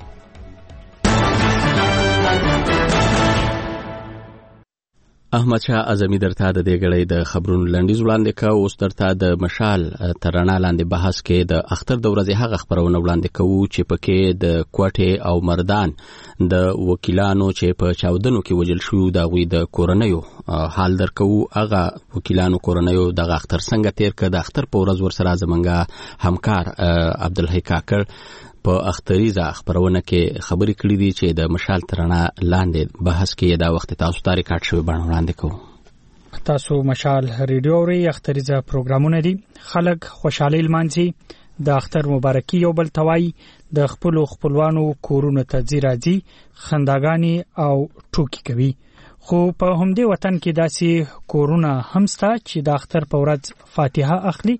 احمد شاه اعظمي درته د دې غړي د خبرونو لنډیز وړاندې کا. اوس درته د مشال ترانه لاندې بحث کې د اختر د ورځې هغه خبرونه وړاندې کوو چې پکې د کوټې او مردان د وکیلانو چې په چاودنو کې وژل شو د غوي د کورنیو حال درکو. هغه وکیلانو کورنیو د اختر څنګه تیر کړ د اختر په ورځ ورسره زمونږ همکار عبدالحی کاکر په اختریزه خبرونه کې خبرې کړې دي چې د مشال ترانه لاندې بحث کې دا وخت تاسو ته ریکارډ شوی بڼه وړاندې کوو. تاسو مشال ریډیو ری اختریزه پروګرامونه دي. خلک خوشحالي لمانځي، د اختر مبارکي یو بل توای، د خپلوانو کورونو ته راځي، خنداګانی او ټوکی کوي. خو په همدې وطن کې داسې کورونه هم شته چې د اختر په ورځ فاتحه اخلي،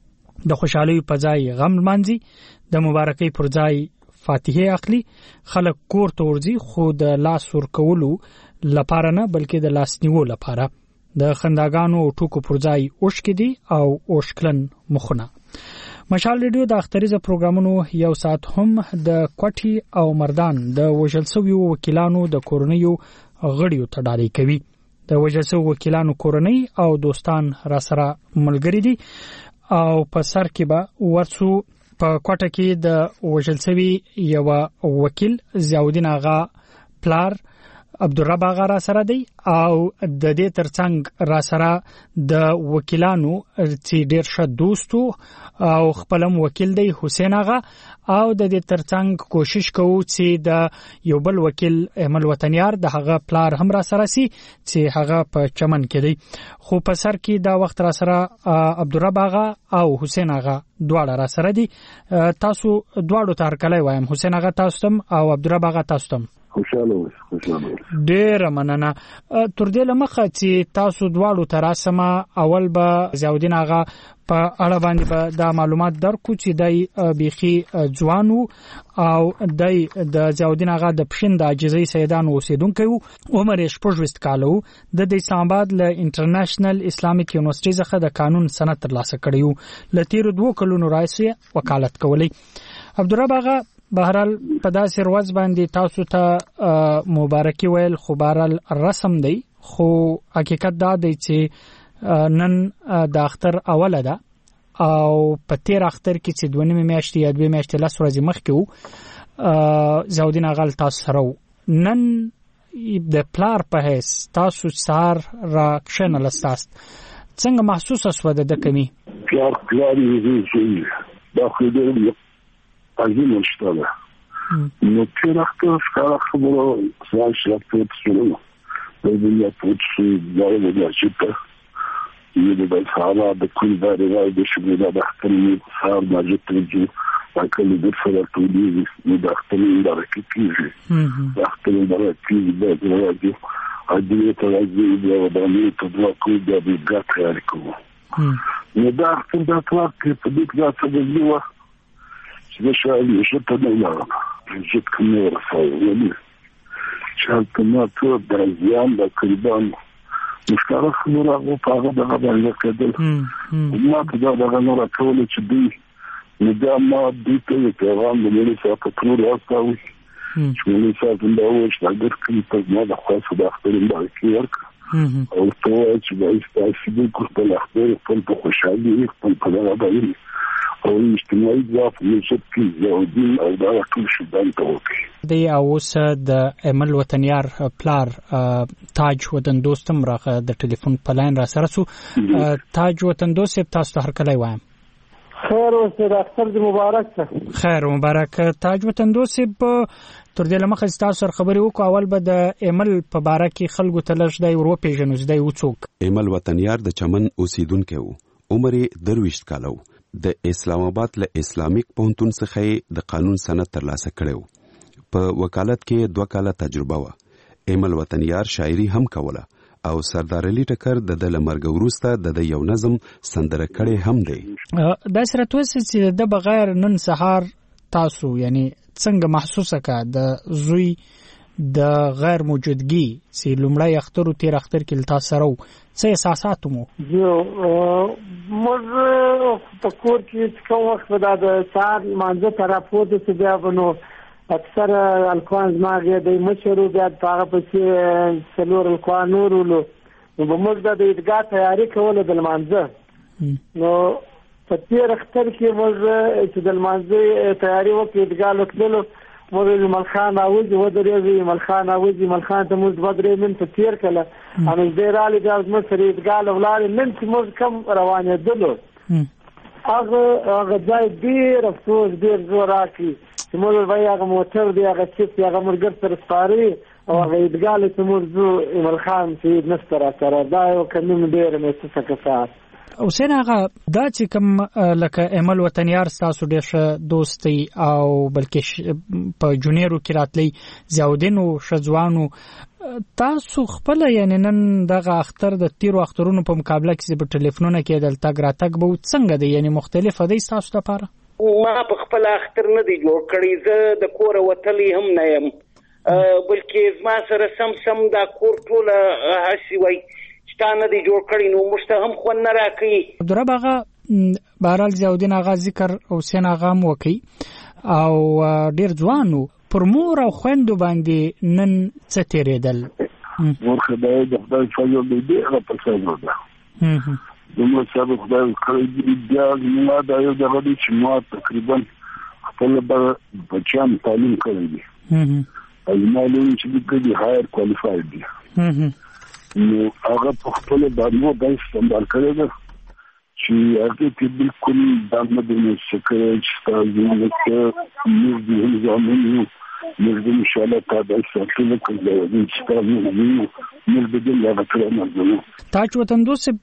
د خوشحالي په ځای غم لمانځي، د مبارکۍ پر ځای فاتحه اخلي. خلک کور ته ورځي خو د لاس ورکولو لپاره نه بلکې د لاس نیولو لپاره. د خنداګانو او ټوکو پر ځای اوښکې دي او اوښکلن مخونه. مشال ریډیو د اختریزه پروګرامونو یو ساعت هم د کوټي او مردان د وژل شویو وکیلانو د کورنیو غړیو ته ډالۍ کوي. د وژل شویو وکیلانو کورنۍ او دوستان را سره ملګری دي او په سر کې به ورسو. په کوټه کې د وژل شوی یو وکیل ضیاءالدین آغا پلار عبدالرب آغا را سره دی او د دې ترڅنګ را سره د وکیلانو چې ډیر ښه دوستو او خپلم وکیل دی حسین آغا او د دې ترڅنګ کوشش کوو چې د یو بل وکیل احمد وطنیار د هغه پلار هم را سره سي چې هغه په چمن کې دی. خو په سر کې دا وخت را سره عبدالرب آغا او حسین آغا دواړه را سره دي. تاسو دواړو ته هرکلی وایم، حسین آغا تاسو تم او عبدالرب آغا تاسو تم. خوشاله ډیر مننه. تر دې لمخه چې تاسو دواړو ته راسمه اول به ضیاءالدین آغا په اړه باندې به دا معلومات درکو چې دای بیخي ځوان او دای د ضیاءالدین آغا د پښین د عاجزۍ سیدان اوسیدونکی وو. عمر یې 14 کاله وو. د اسلام آباد له انټرنیشنل اسلامیک یونیورسيټي څخه د قانون سند ترلاسه کړی وو. ل تیر 2 کلونو راځي وکالت کولی. عبدالرب آغا بهرحال په داسې ورځ باندې تاسو ته مبارکي ویل خو بهرحال رسم دی، خو حقیقت دا دی چې نن د اختر اوله ده او په تیر اختر کې چې 2 میاشتې یا 2 میاشتې 10 ورځې مخکې وو ضیاءالدین آغا تاسو سره نن د پلار په حیث تاسو سهار را کښېنلستاست څنګه محسوسه شوه د ده کمي؟ پلار یې دا خو ډېر عظیمه شته ده. نو تېر اختر ښکاره خبره سهار شراب پورته شولو د دنیا پورته شو ځای وداسې ته یې د سهارا د کوم دا روایت د شګودا د اختر یې سهار ماجد ته ځو کله د سره ټولې نو د اختر مبارکي کېږي د اختر مبارکي د روایت ادي ته راځي د ودانۍ ته دوا کوي د بیګا تیار کوو نو دا اختر د اطلاق په دې کې څه بدلوه چې د شاعري شته نه لرم جد کومه رساله چې ما ته د ځان د قربان مشترک خبره او په هغه دغه باندې کېدل ما ته دا دغه نور ټول چې دی دا ما دې ته پیغام د ملي ساتلو ټول راځي چې ملي ساتلو دا و چې دا کوم په ما د خاصه د اختر باندې ورک او ته چې دا استاسي د کوټه اختر په خوشحالي په دغه باندې او اجتماعي ځواک یوسف کې زودین او دا ټول شدان ته وکړي دی اوس د امل وطنیار پلار تاج وطن دوستم راغه د ټلیفون په لاین را سره سو تاج وطن دوست تاسو ته هر کله وایم خیر اوسه د اختر د مبارک ته خیر مبارک تاج وطن دوست تر دې لمخه تاسو سره خبرې وکړو اول به د امل په باره کې خلکو ته لږ دی ورو پیژنو زده وڅوک امل وطنیار د چمن اوسیدونکو عمر 23 کالو د اسلام آباد له اسلامیک پوهنتون څخه د قانون سند ترلاسه کړو په وکالت کې 2 کاله تجربه و امل وطنیار شاعري هم کوله او سردار علي ټکر د مرګ وروسته د یو نظم سندره کړي هم دی دا سره توسه چې د بغیر نن سهار تاسو یعنی څنګه محسوسه کا د زوی د غیر موجودګي چې لومړی اختر او تیر اختر کې تاسو سره څه احساسات مو یو موږ په کور کې کوم وخت د سهار مانځه طرفو ته بیا ونو اکثر الکوان زماغه د مشرو بیا هغه پسې څلور الکوان نورولو نو موږ د عیدګاه تیاری کوله د مانځه نو په تیر اختر کې موږ چې د مانځه تیاری وکړو عیدګاه وکړو موږ ملخان اوځي ودرېږي ملخان اوځي ملخان ته موږ بدرې من په تیر کله ان دې رالي د موږ سره عیدګاه ولاره نن چې موږ کم روانه دلو هغه ځای ډېر افسوس ډېر زور راکړي چې موږ وایي هغه موټر دی هغه چې هغه مرګ سره سپاري او هغه عیدګاه چې موږ زو ملخان چې نستر سره دا یو کمیم ډېر مې څه کسات او سین هغه دا چې کوم لکه امل وطنیار تاسو ډېر دوستي او بلکې په جونیرو کې راتلی زیاودین او شځوانو تاسو خپل یعنی نن دغه اختر د تیرو اخترونو په مقابله کې په ټلیفونونو کې د تګ راتګ به څنګه دی یعنی مختلف دی تاسو لپاره ما په خپل اختر نه دی جوړ کړی زه د کور وتلی هم نه یم بلکې زما سره سم دا کور ټول هسي وای نه دی جوړ کړی نو مشته هم خو نه راکړي درب هغه بهرال ضیاءالدین آغا ذکر حسین آغا مو کوي او ډیر ځوانو پر مور او خويندو باندې نن څه تیرېدل مور خدای د خدای فضل دې هغه په څیر ده دومره چې خدای کړی بیا ما دا یو د غوډي چې ما تقریبا خپل بچیان تعلیم کړی دي علماء چې دې هایر کوالیفاید دي نو هغه په خپل باندې د استعمال کړی دا چې هغه کې بالکل د مدینه شکر چې تاسو موږ د زمانو موږ د مشاله تابع ساتلو کوي چې تاسو موږ د دې لپاره مرګو تاج وطن دوست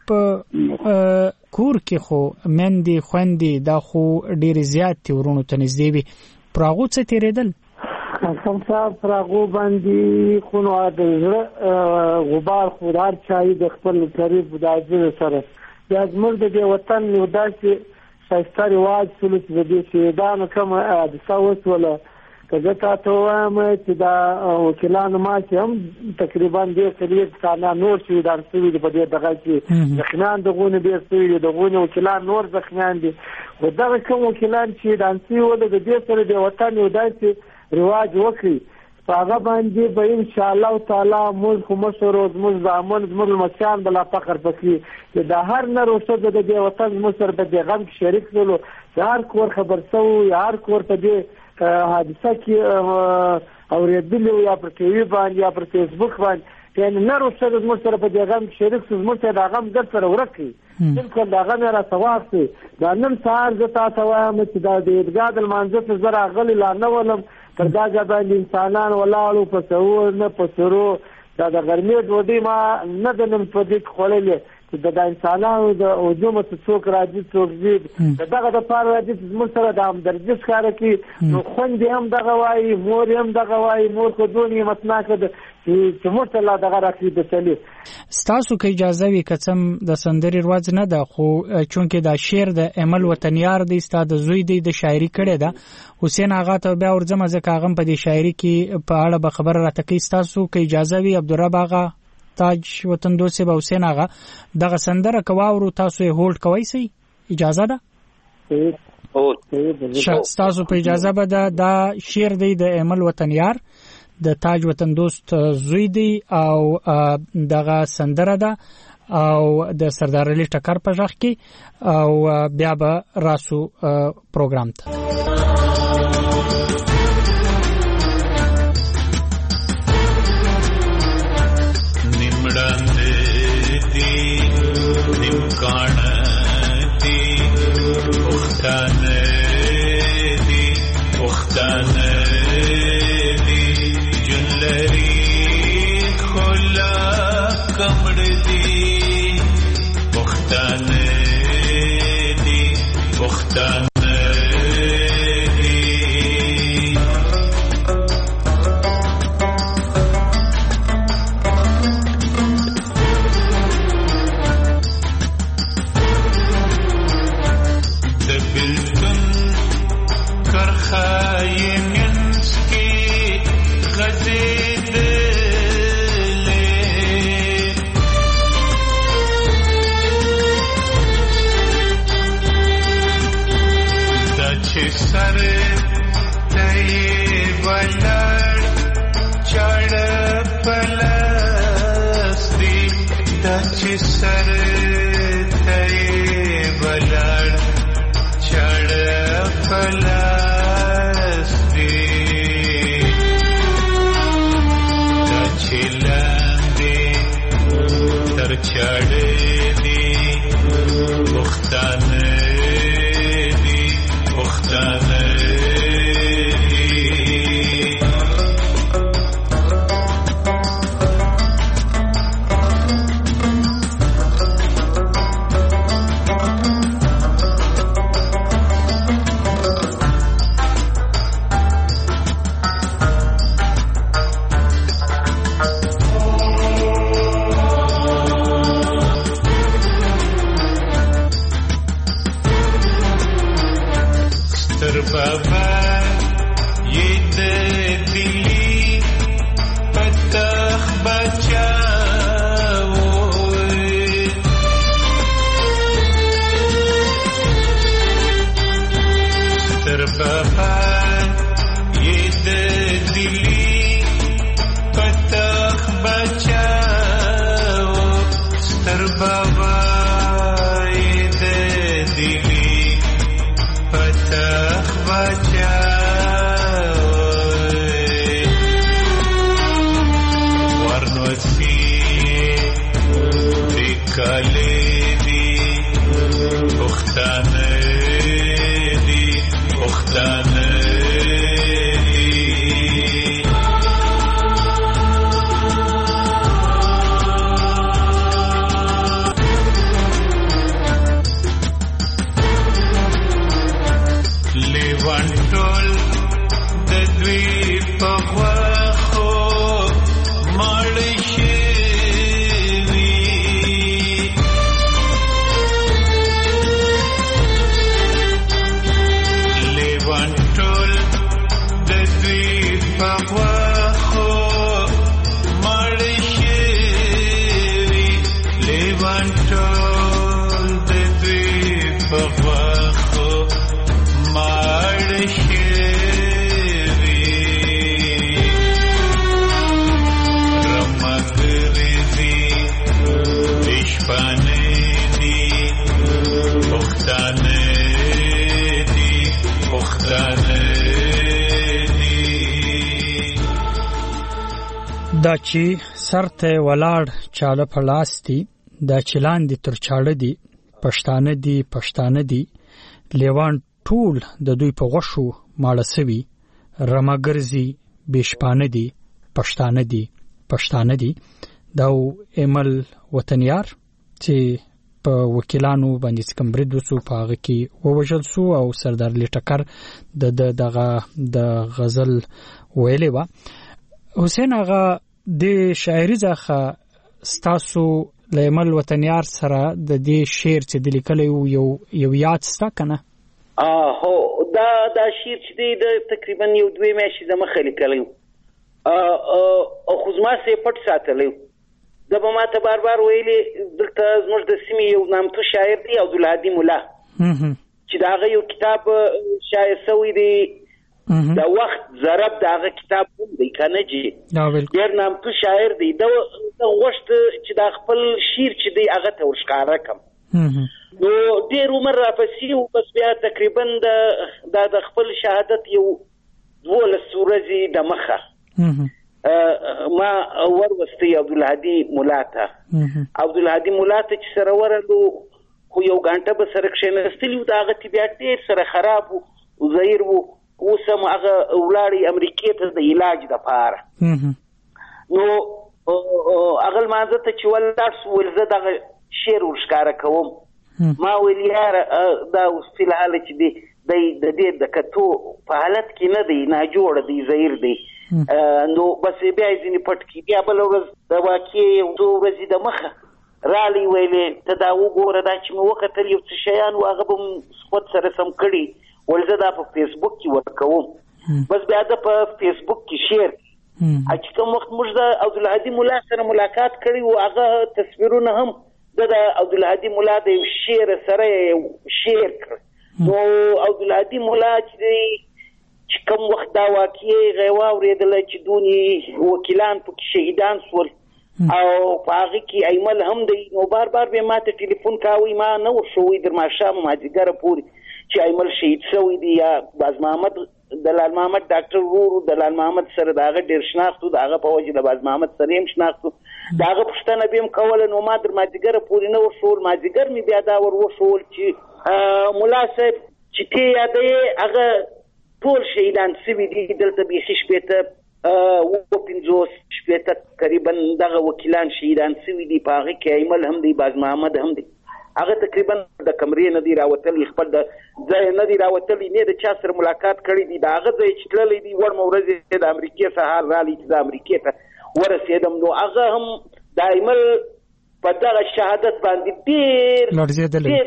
کور کې خو مندي خويندې دا خو ډیر زیات ورونو ته نږدې وي پراغو څه تیرېدل سم صاحب پراغو باندې خو نو د زړه غبار خودار چای د خپل قریب د سره د زموږ د وطن یو داسې شایسته رواج سلوک د دې چې دا نو کوم د ساوس ولا کله تاسو وایم چې دا وکیلانو ما چې هم تقریبا دې کلیت کانا نور چې د ارسوي په دې دغه کې ځخنان دغونه دې سوي دغونه وکیلان نور ځخنان دي خو دا کوم وکیلان چې د انسی ول د دې سره د وطن یو داسې رواج وکړي هغه باندې به ان شاء الله تعالی موږ خو مشر او موږ ځامن موږ مچان بلا فقر پکې چې د هر نر او څه د دې وطن مصر په غم کې شریک شول هر کور خبر سو هر کور په دې حادثه کې اوریدلی یا پر ټي وي باندې یا پر فیسبوک باندې یعنی نر او ښځه زموږ سره په دې غم شریک شو زموږ ته دا غم در سره ورک کړي بالکل دا غم را ثواب دی دا نن سهار زه تاسو وایم چې دا د عیدګاه د لمانځه څخه زه راغلی لا نه ولم پر دا ځای باندې انسانان ولاړو په سرو نه په سرو دا د غرمې ډوډۍ ما نه د نن په دې خوړلې چې د انسانانو د هجوم څخه څوک راځي څوک ځي دغه د پاره راځي چې موږ سره د همدردي ښکاره کړي نو خویندې هم دغه وایي مور هم دغه وایي مور خو دوه نعمتناکه ده چې موږ ته لا دغه راکړي د چلي ستاسو که اجازه وي که څه د سندرې رواج نه ده خو چونکې دا شعر د امل وطنیار دی ستا د زوی دی د شاعري کړې ده حسین آغا ته بیا ورځم ځکه هغه هم په دې شاعري کې په اړه به خبره راته کوي ستاسو که اجازه وي عبدالرب آغا تاج وطن دوست با حسین آغا دغه سندره کواورو تاسو یې هولډ کوئ سي اجازه ده تاسو په اجازه به دا شعر دی د امل وطنیار د تاج وطن دوست زوی دی او دغه سندره ده او د سردار علي ټکر په ژغ کې او بیا به راسو پروګرام ته دا چې سرته ولاړ چاله پلاستي دا چلان دي تر چاړه دي پښتانه دي لیوان ټول د دوی په غوښو ماړه سوي رمګرزي بشپانه دي پښتانه دي دا ایمل وطنیار چې په وکیلانو باندې کوم برید وسو په هغه کې ووژل سو او سردار لټکر د غزل ویلې و حسین هغه د شاعري ځخه ستاسو لیمل وطنیار سره د دې شعر چې د لیکلو یو یاد ستا کنه هو دا شعر چې د تقریبا یو 2 میاشتې د مخه لیکلو او خو زما سه پټ ساتلو د به ماته بار بار ویلې دلته زموږ د سیمې یو نامتو شاعر دی عبدالهادي مولا چې دا هغه یو کتاب شایع شوی دی د وخت ضرب دا هغه کتاب دی کنه جی ډېر نامتو شاعر دی د غوښت چې دا خپل شعر چې دی هغه ته ورښکاره کم نو ډېر عمر راپسې او بس بیا تقریبا د خپل شهادت یو 12 ورځې د مخه ما وروستي عبدالهادي مولا ته چې سره ورلو خو یو غانټه به سره کښېنستلي وو د هغه طبیعت ډېر سره خراب و ظاهر و اوس هم هغه ولاړې امریکې ته د علاج دپاره نو هغه لمانځه ته چې ولاړ سو ویل زه دغه شعر ورښکاره کوم ما ویل یاره دا اوس فلحاله چې دی د دې د کتو په حالت کې نه دی ناجوړه دی ظاهر دی نو بس بیا ځینې پټ کړي بیا بله ورځ د واقعې یو 2 ورځې د مخه رالی ویلې ته دا وګوره دا چې مې وکتل یو څه شیان و هغه به م خود سره سم کړي ول زه دا په فیسبوک کې ورکوم بس بیا د په فیسبوک کې شیر چې کوم وخت موږ د عبدالهادي مولا سره ملاقات کړی و هغه تصویرونه هم د عبدالهادي مولا د یو شعر سره شیر کړ نو عبدالهادي مولا چې کوم وخت دا واقعې غیوا اورېدله چې دونې وکیلان پکې شهیدان سول او په هغې کې ایمل هم دی نو بار بار به ما ته ټلیفون کاوی ما نه ورشوی در ماښام مازدیګره پورې چې ایمل شهید شوی دی یا باز محمد د لال محمد ډاکټر ورور د لال محمد سره د هغه ډېر شناخت و د هغه په وجه د باز محمد سره هم شناخت و د هغه پوښتنه به م کوله نو ما در مازدیګره پورې نه ورشول مازدیګر مې بیا دا ور وښول چې ملا صاحب چې ته یادوې هغه ټول شهیدان سوي دي دلته بیخي شپېته قریبا دغه وکیلان شهیدان سوي دي په هغې کې ایمل هم دی باز محمد هم دی هغه تقریبا د کمرې نه دی راوتلی خپل د ځای نه دی راوتلی نه د چا سره ملاقات کړی دی د هغه ځای چې تللی دی وړمه ورځې د امریکې سهار رالی چې د امریکې ته ورسېدم نو هغه هم د ایمل په دغه شهادت باندې ډېر لړزېدلی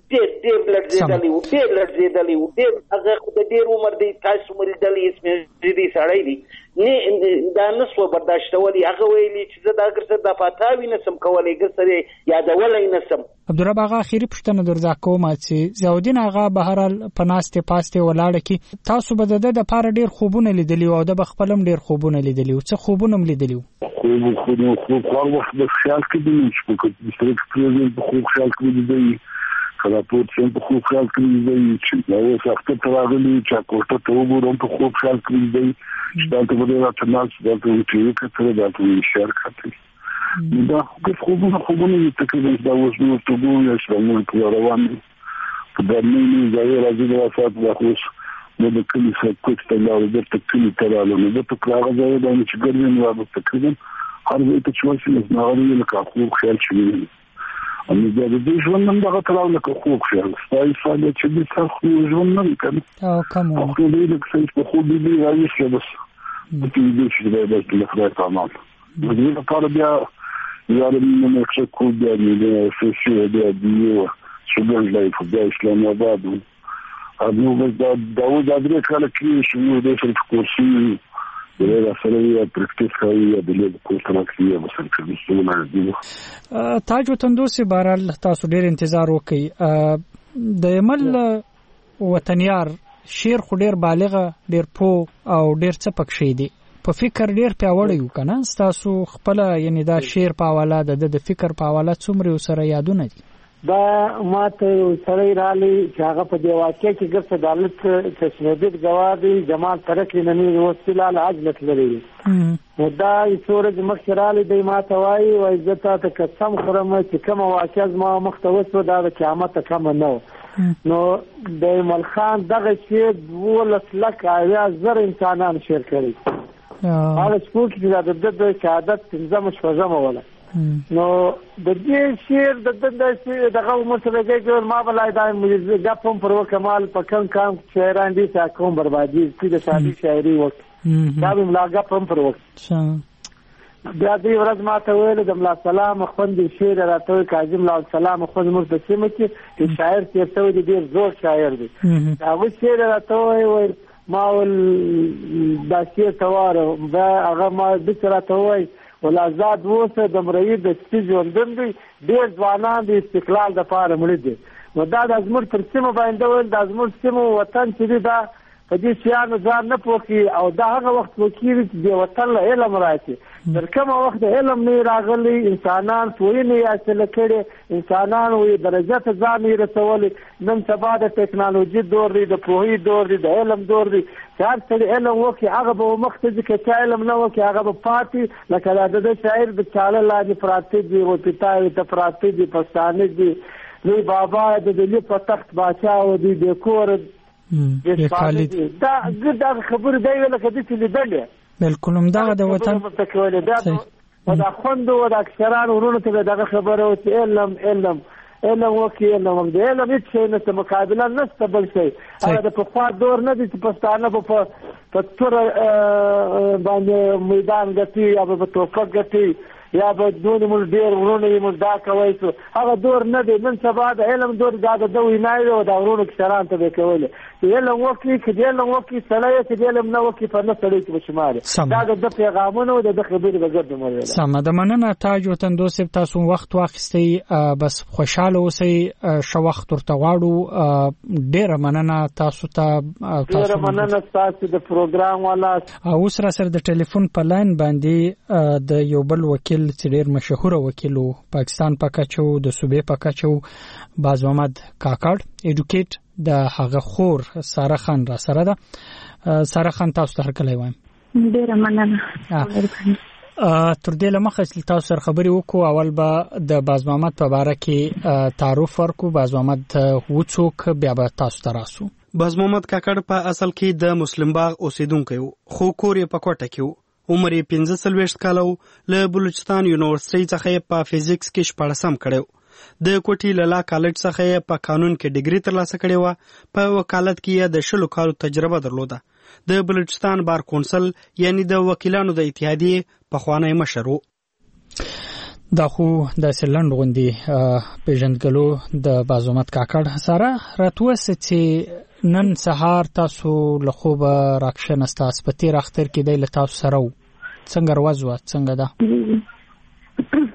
و ډېر هغه خو د ډېر عمر دی تاسو مو لیدلی سپین سړی دی دا نه سوه برداشتولی هغه ویلي چې زه دا ګرسر دا پاتاوي نه سم کولی ګرسر یادولی نه سم عبدالرب هغه اخري پوښتنه درځه کوم چې ضیاءالدین هغه بهرحال په ناستې پاستې ولاړه کې تاسو به د ده دپاره ډېر خوبونه لیدلي وو او ده به خپل هم ډېر خوبونه لیدلي وو څه خوبونه هم لیدلي وو خوب هر وخت د خیال کې دی چې په خوب خیال کې دی راپورټ څنګه په خوب خیال کې دی چې دا اوس اخته ته راغلی چې کوټه ته وګورم په خوب خیال کې دی چې دا ته به راته ناس دا ته چې کتره دا ته شیر کړی دا خوبونه یې تقریبا دا اوس نو ته ګورې چې موږ په روان دي په درنې ځای راځي دا سات دا اوس نو د کلی څخه کوټ ته لاړو د کلی ته راغلو نو د په هغه ځای باندې چې ګرځم نو تقریبا هر ځای ته چې ورسېږم نو هغه لکه خوب خیال شوی अनि د دې ژوند نن دغه تراو لکه خوب خیال ستای ساده چې د څه ژوند نه کنه او کوم خو دې لکه څه په خوب دې راځي چې بس د دې چې د دې د خدای تمام د دې لپاره بیا یارم نه څه کو دې نه څه دې شوګر لای په د اسلام آباد نو دا درې کاله کې شنو دې څه کورسي دغه سره یې پریکټیس کوي د دې کوټه کې مثلا کوي چې تاج وطندوسي بهرحال تاسو ډېر انتظار وکړئ د عمل وطنیار شعر خو ډېر بالغه ډېر پو او ډېر څه پکښې دي په فکر ډېر پیاوړی و کنه تاسو خپل یعنی دا شعر په حواله د فکر په حواله څومره سره یادونه دي دا ماته سړی رالی چې هغه په دې واقع کې ګرځ عدالت تشدید گواه دی جمال ترک ننی وسیلال عجلت لري نو دا سورج مخ رالی دی ماته وایي او عزت ته قسم خورم چې کوم واقع ما مختوس دا د قیامت کم نه نو د ملخان دغه چې 12 لک آیا زر انسانان شیر کړي هغه څوک چې د شهادت تنظیم شوزم ولا نو د دې شیر دغه مسلګي جوړ ما بلای دا د پم پر کمال په کم شاعران دي چې کوم بربادي چې د شادي شاعري وخت دا به ملاګه پم پر وخت بیا دې ورځ ما ته ویل د ملا سلام خوند شعر راته کاظم لا سلام خوند مرته سیمه کې شاعر تیرته دی ډیر زور شاعر دی هغه شعر راته وی ما ول د شعر توار دا هغه ما د راته وی ول آزاد وسه د مرید د سپیژوندن دی ډیر ځوانان د استقلال د پاره مړي دي نو دا د ازمر تر سیمه باندې ول د ازمر سیمه وطن چې دا په دې سیانو ځان نه پوکي او دا هغه وخت وکیل چې د وطن له علم راځي تر کومه وخت علم نه راغلی انسانان ټول نه حاصل کړي انسانان وي درجه ته ځان یې رسولي نن سبا د ټکنالوژي دور دی د پوهې دور دی د علم دور دی چې څه علم وکي هغه به مخته چې علم نه وکي هغه به پاتې لکه د شاعر د چاله لاندې پراته دی او پتاوي ته پراته دی پښتانه دی نو بابا د دې په تخت بادشاہ او د کور دا دا خبر دی لکه د څه لیدل بالکل هم دا د وطن او دا خوند او د اکثران ورونو ته دغه خبره او علم وکي علم د علم هیڅ نه مقابله نشته بل شي هغه د په دور نه دي چې پښتانه په تور باندې میدان غټي یا په توفق غټي یا به دون مول ډیر ورونه یې مول دا کوي هغه دور نه دی نن سبا د علم دور دا د وینای او د ورونو کشران ته کوي علم وکي چې علم وکي سړی چې علم نه وکي په نه سړی کې بشماره دا د پیغامونو د خبرې بغیر مړ سم د مننه تاج وطن دوست تاسو وخت واخستي بس خوشاله اوسئ شو وخت ورته غواړو ډیر مننه تاسو ډیر مننه تاسو د پروګرام والا اوس را سره د ټلیفون په لاین باندې د یو بل وکیل چې ډیر مشهور وکیل پاکستان پکاچو د صوبې پکاچو باز محمد کاکړ اډوکیټ د هغه خور ساره خان را سره ده ساره خان تاسو ته کله وایم ډیر مننه تر دې لمخه چې تاسو سره خبرې وکړو اول به د باز محمد په اړه کې تعارف ورکو باز محمد وڅوک بیا به تاسو ته راسو باز محمد کاکړ په اصل کې د مسلم باغ اوسیدونکی خو کور یې په کوټه کې عمر یې 45 کال له بلوچستان یونیورسيټي څخه په فزیکس کې 14 کړو د کوټي لالا کالج څخه په قانون کې ډیګري ترلاسه کړې و په وکالت کې د 10 کالو تجربه درلوده د بلوچستان بار کونسل یعنی د وکیلانو د اتحادیې په خوانی مشرو دا خو د سلند غوندي پیژندګلو د بازومت کاکړ سره راتوس چې نن سهار تاسو له خوب راکښنه ستاسو په تیر اختر کې د تاسو سره څنګه روزو څنګه ده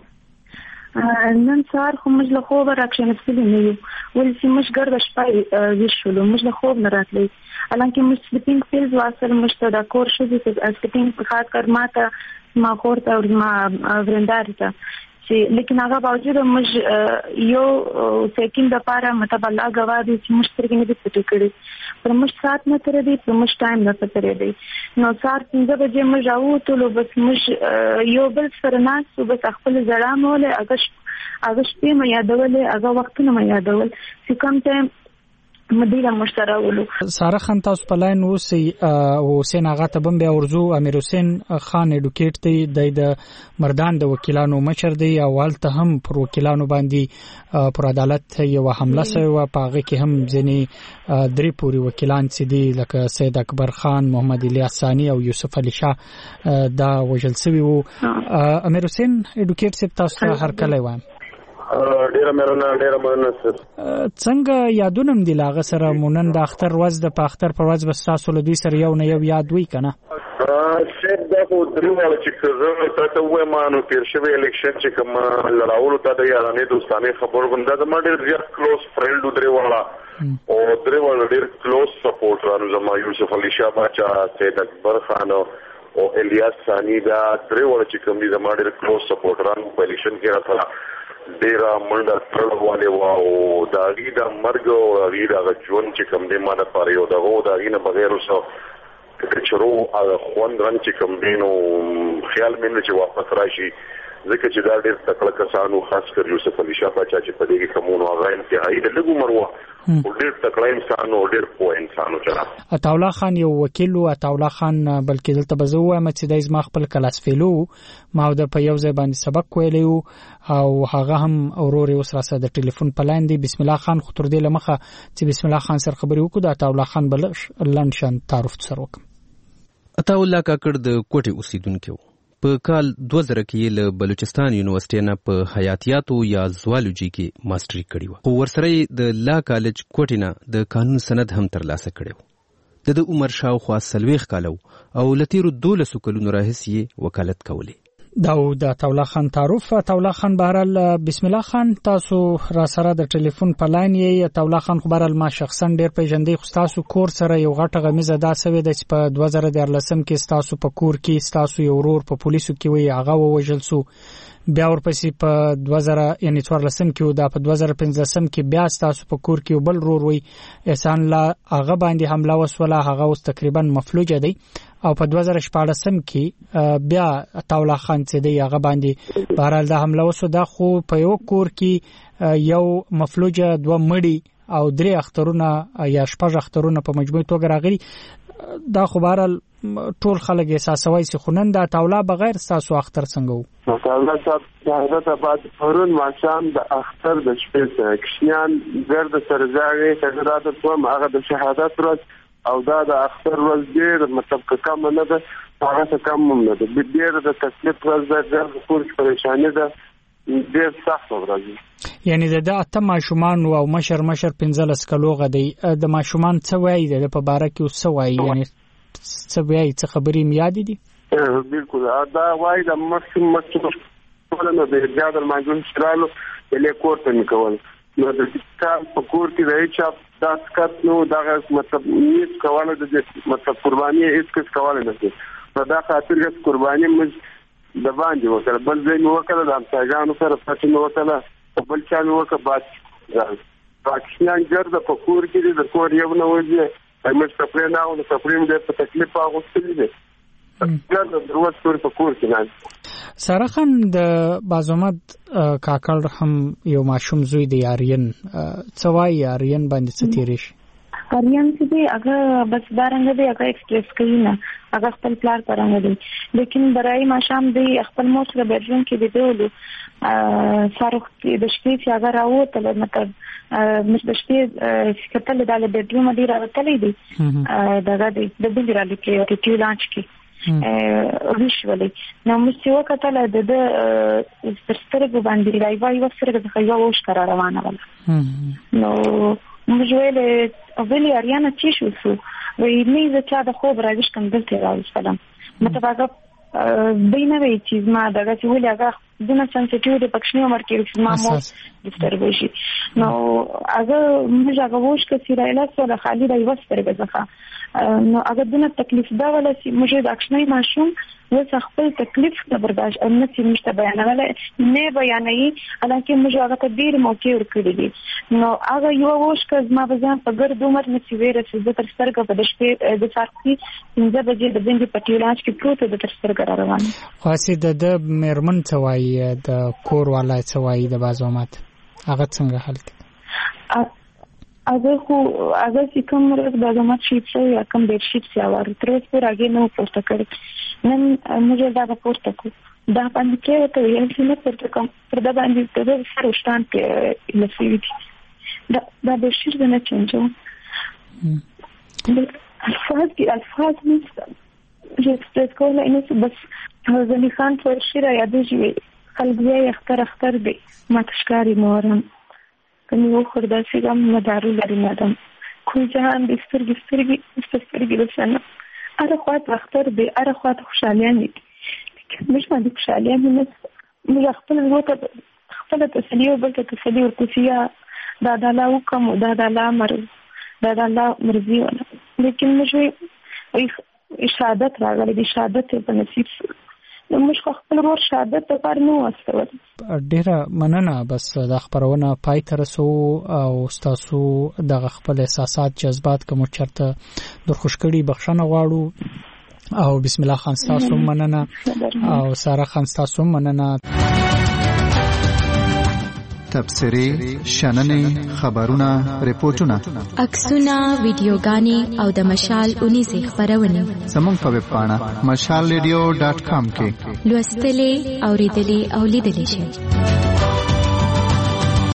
نن سهار خو موږ له خوب راکښنه نه یو ولې موږ ګرځ شپه ویشلو موږ له خوب نه راتلی الانکه موږ سلیپینګ پیلز واسره موږ ته دا کور شو چې سلیپینګ په خاطر کار ماته ما خورته او ما ورنداري ته چې لیکن هغه باوجود موږ یو سیکنډ لپاره مطلب الله غوا دي چې موږ سترګې نه دي پټې کړې پر موږ سات نه تر دې پر موږ ټایم نه تر دې نو سار 5 بجې موږ راووتلو بس موږ یو بل سره ناس بس خپل زړه موله اګه شپې مې یادولې هغه وختونه مې یادول چې کوم ټایم مدیره مشترولو ساره خان تاسو په لاین اوسئ او حسین آغا ته بم بیا ورزو امیر حسین خان اډوکیټ دی د مردان د وکیلانو مشر دی او هلته هم پر وکیلانو باندې پر عدالت یو حمله شوی په هغه کې هم ځینې درې پوري وکیلان چې دي لکه سید اکبر خان محمد الیاس ثانی او یوسف علی شاه دا وژل شوی وو امیر حسین اډوکیټ صاحب تاسو هر کله وایم ډیره مننه سر څنګه یادونه مې لاغه سره مونن د اختر ورځ د اختر پر ورځ بس تاسو له دوی سره یو نه یو یاد وی کنه شید دا خو دریواله چې زه تاسو وایم نو تیر شوی الیکشن چې کوم لړاولو ته د یارانې دوستانه خبر غونډه د ما ډیر زیات کلوز فرند دریواله او دریواله ډیر کلوز سپورټرانو زما یوسف علی شاه باچا سید اکبر خان او الیاس ثانی دا دریواله چې کوم دي زما ډیر کلوز سپورټرانو په الیکشن کې راځله ډیره منډه تړواله و او دا غي د مرګ او غي د ژوند چې کوم دې مانه پاره یو دغه دا غي نه بغیر وسو کچرو هغه خوند رن چې کوم دینو خیال مې چې واپس راشي ځکه چې دا ډېر تکړه کسانو خاص کر یوسف علي شاه باچا چې په دې کې کومو هغه انتهایی د لګو مروه او ډېر تکړه انسان او ډېر پوه انسان و جناب عطاالله خان یو وکیل او عطاالله خان بلکې دلته به زه وایم چې د ازما خپل کلاس فیلو ما د په یو ځای باندې سبق ویلی او هغه هم اوروري اوس راسه د ټلیفون په لاین دی بسم الله خان خطر دی لمخه چې بسم الله خان سره خبرې وکړو د عطاالله خان بل لنشن تعارف سره وکم عطاالله کاکړ د کوټې اوسیدونکو په کال 2000 کې له بلوچستان یونیورسيټي نه په حیاتیاتو یا زوالوجي کې ماستري کړې و او ورسره د لا کالج کوټې نه د قانون سند هم ترلاسه کړو د عمر شاوخوا 40 کالو او لتیرو 12 کلونو راهیسې وکالت کوله داود عطاالله خان تعارف عطاالله خان بهرال بسم الله خان تاسو را سره د ټلیفون په لاین یې عطاالله خان خو بهرال ما شخصا ډیر پیژندې خو تاسو کور سره یو غټه غمیزه دا سوي د په 2013 کې تاسو په کور کې تاسو یو ورور په پولیسو کې وی هغه وژل سو بیا ورپسې په 2000 یعنی 14 کې دا په 2015 کې بیا تاسو په کور کې بل ورور وی احسان لا هغه باندې حمله وسوله هغه اوس تقریبا مفلوج دی او په 2014 کې بیا عطاالله خان چې دی هغه باندې بهرال د حمله وسو دا خو په یو کور کې یو مفلوج دوه مړی او درې اخترونه یا شپږ اخترونه په مجموعي توګه راغلي دا خو بهرال ټول خلک احساسوي چې خونن د عطاالله بغیر تاسو اختر څنګه وو عطاالله صاحب شهادت بعد پرون ماښام د اختر د شپې کښنیان ګرد سرزاوي تجربه کوم هغه د شهادت ورځ او دا د اختر ورځ ډېر مطلب کم نه ده هغه کم نه ده ډېر د تکلیف ورځ ده د کور پریشانی ده ډېر سخت ورځ یعنی د اته ماشومان او مشر 15 کلوغه دی د ماشومان څه وایي د په باره کې څه وایي یعنی څه وایي څه خبرې میاد دي بالکل دا وایي د مخکې ولنه د جادر ماجون شرالو له کوټه نکول نو د کار په کور کې راځي چې دا سکت نو دا مطلب نیت کوله د مطلب قرباني هیڅ کس کوله نه شي په دا خاطر چې قرباني موږ د باندې وکړه بل ځای نو وکړه د امساګانو سره پاتې نو وکړه بل چا نو وکړه باد پاکستان ګرځ په کور کې د کور یو نو وځي موږ خپل نه او خپل دې په تکلیف هغه دي ګرځ دروازه په کور کې نه ساره خان د بازومد کاکړ هم یو ماشوم زوی دی آریان څوای آریان باندې ستیریش آریان چې دی هغه بس بارنګ دی هغه ایکسپریس کوي نه هغه خپل پلان پرانګ دی لیکن برای ماشام دی خپل مور سره بیډروم کې دی ولو سارخ د شپې چې هغه راوته مطلب مش د شپې کتل د بیډروم دی راوتلې دی دغه دی د بل را لیکي او ټی لانچ کې ویشولې نو موږ یو کتل د سترګو باندې رايوي وسره د خیوا وښ کار روانه وله نو موږ ویلې اریانا چې شو وی نه زه چا د خوب راوښتم دلته راوښتم متفاقه بینوي چې ما دغه چې ولې هغه دونه سنسټیو د پښنی عمر کې ما مو ډیسټرب شي نو هغه موږ هغه وښ کسي رااله سره خالي راي وسره ځخه نو هغه دونه تکلیف دا ولا چې موږ د اکشنۍ ماشوم وڅ خپل تکلیف نه برداشت او نه چې مشته بیانوله نه بیانوي الکه موږ هغه ته ډیر موقع ورکړي دي نو هغه یو وښ کز ما بزان په ګرد عمر نه چې ویره چې د ترسترګه په شپې د سارتي 15 بجې د بنګ پټیولانچ کې پروت د ترسترګه روان خاصه د مرمن څوای د کور والا څوای د بازومات هغه څنګه حل کړي اگر چې کوم ورځ بازومات شي یا کوم د شي څه واره تر اوسه راګې نو پورته کړی نن موږ دا پورته کو دا باندې کې ته یې چې نه پورته کوم پر دا باندې ته د سروشتان کې لسیږي دا د شي نه چنجو الفاظ نشته چې څه کوله انه بس ځنی خان پر شي را یادېږي خلګي اختر دی ما تشکاری مورم کني و خردا سیګم مدارو لري مدام کوم جهان د سترګې لسنه اره خواط اختر دی اره خواط خوشالیان دي مش باندې خوشالیان نه موږ خپل وروته خپل تسلی او بل تسلی ورکوسیا دا د الله حکم دا د الله امر دا د الله مرضی لیکن موږ شهادت راغلي دي شهادت په نصیب موږ خپل ورور شهادت لپاره نو واستول. ډیره مننه. بس د خبرونه پای ته رسو او تاسو د خپل احساسات جذبات کوم چرته درخوش کړي بخښنه غواړو او بسم الله خان تاسو مننه او سارا خان تاسو مننه. تبصرې، شننې، خبرونه، ریپورتونه، عکسونه، ویډیوګانې او د مشال 19 خبرونه زموږ په ویب پاڼه mashalradio.com کې لوستلې، اوریدلې او لیدلې شئ.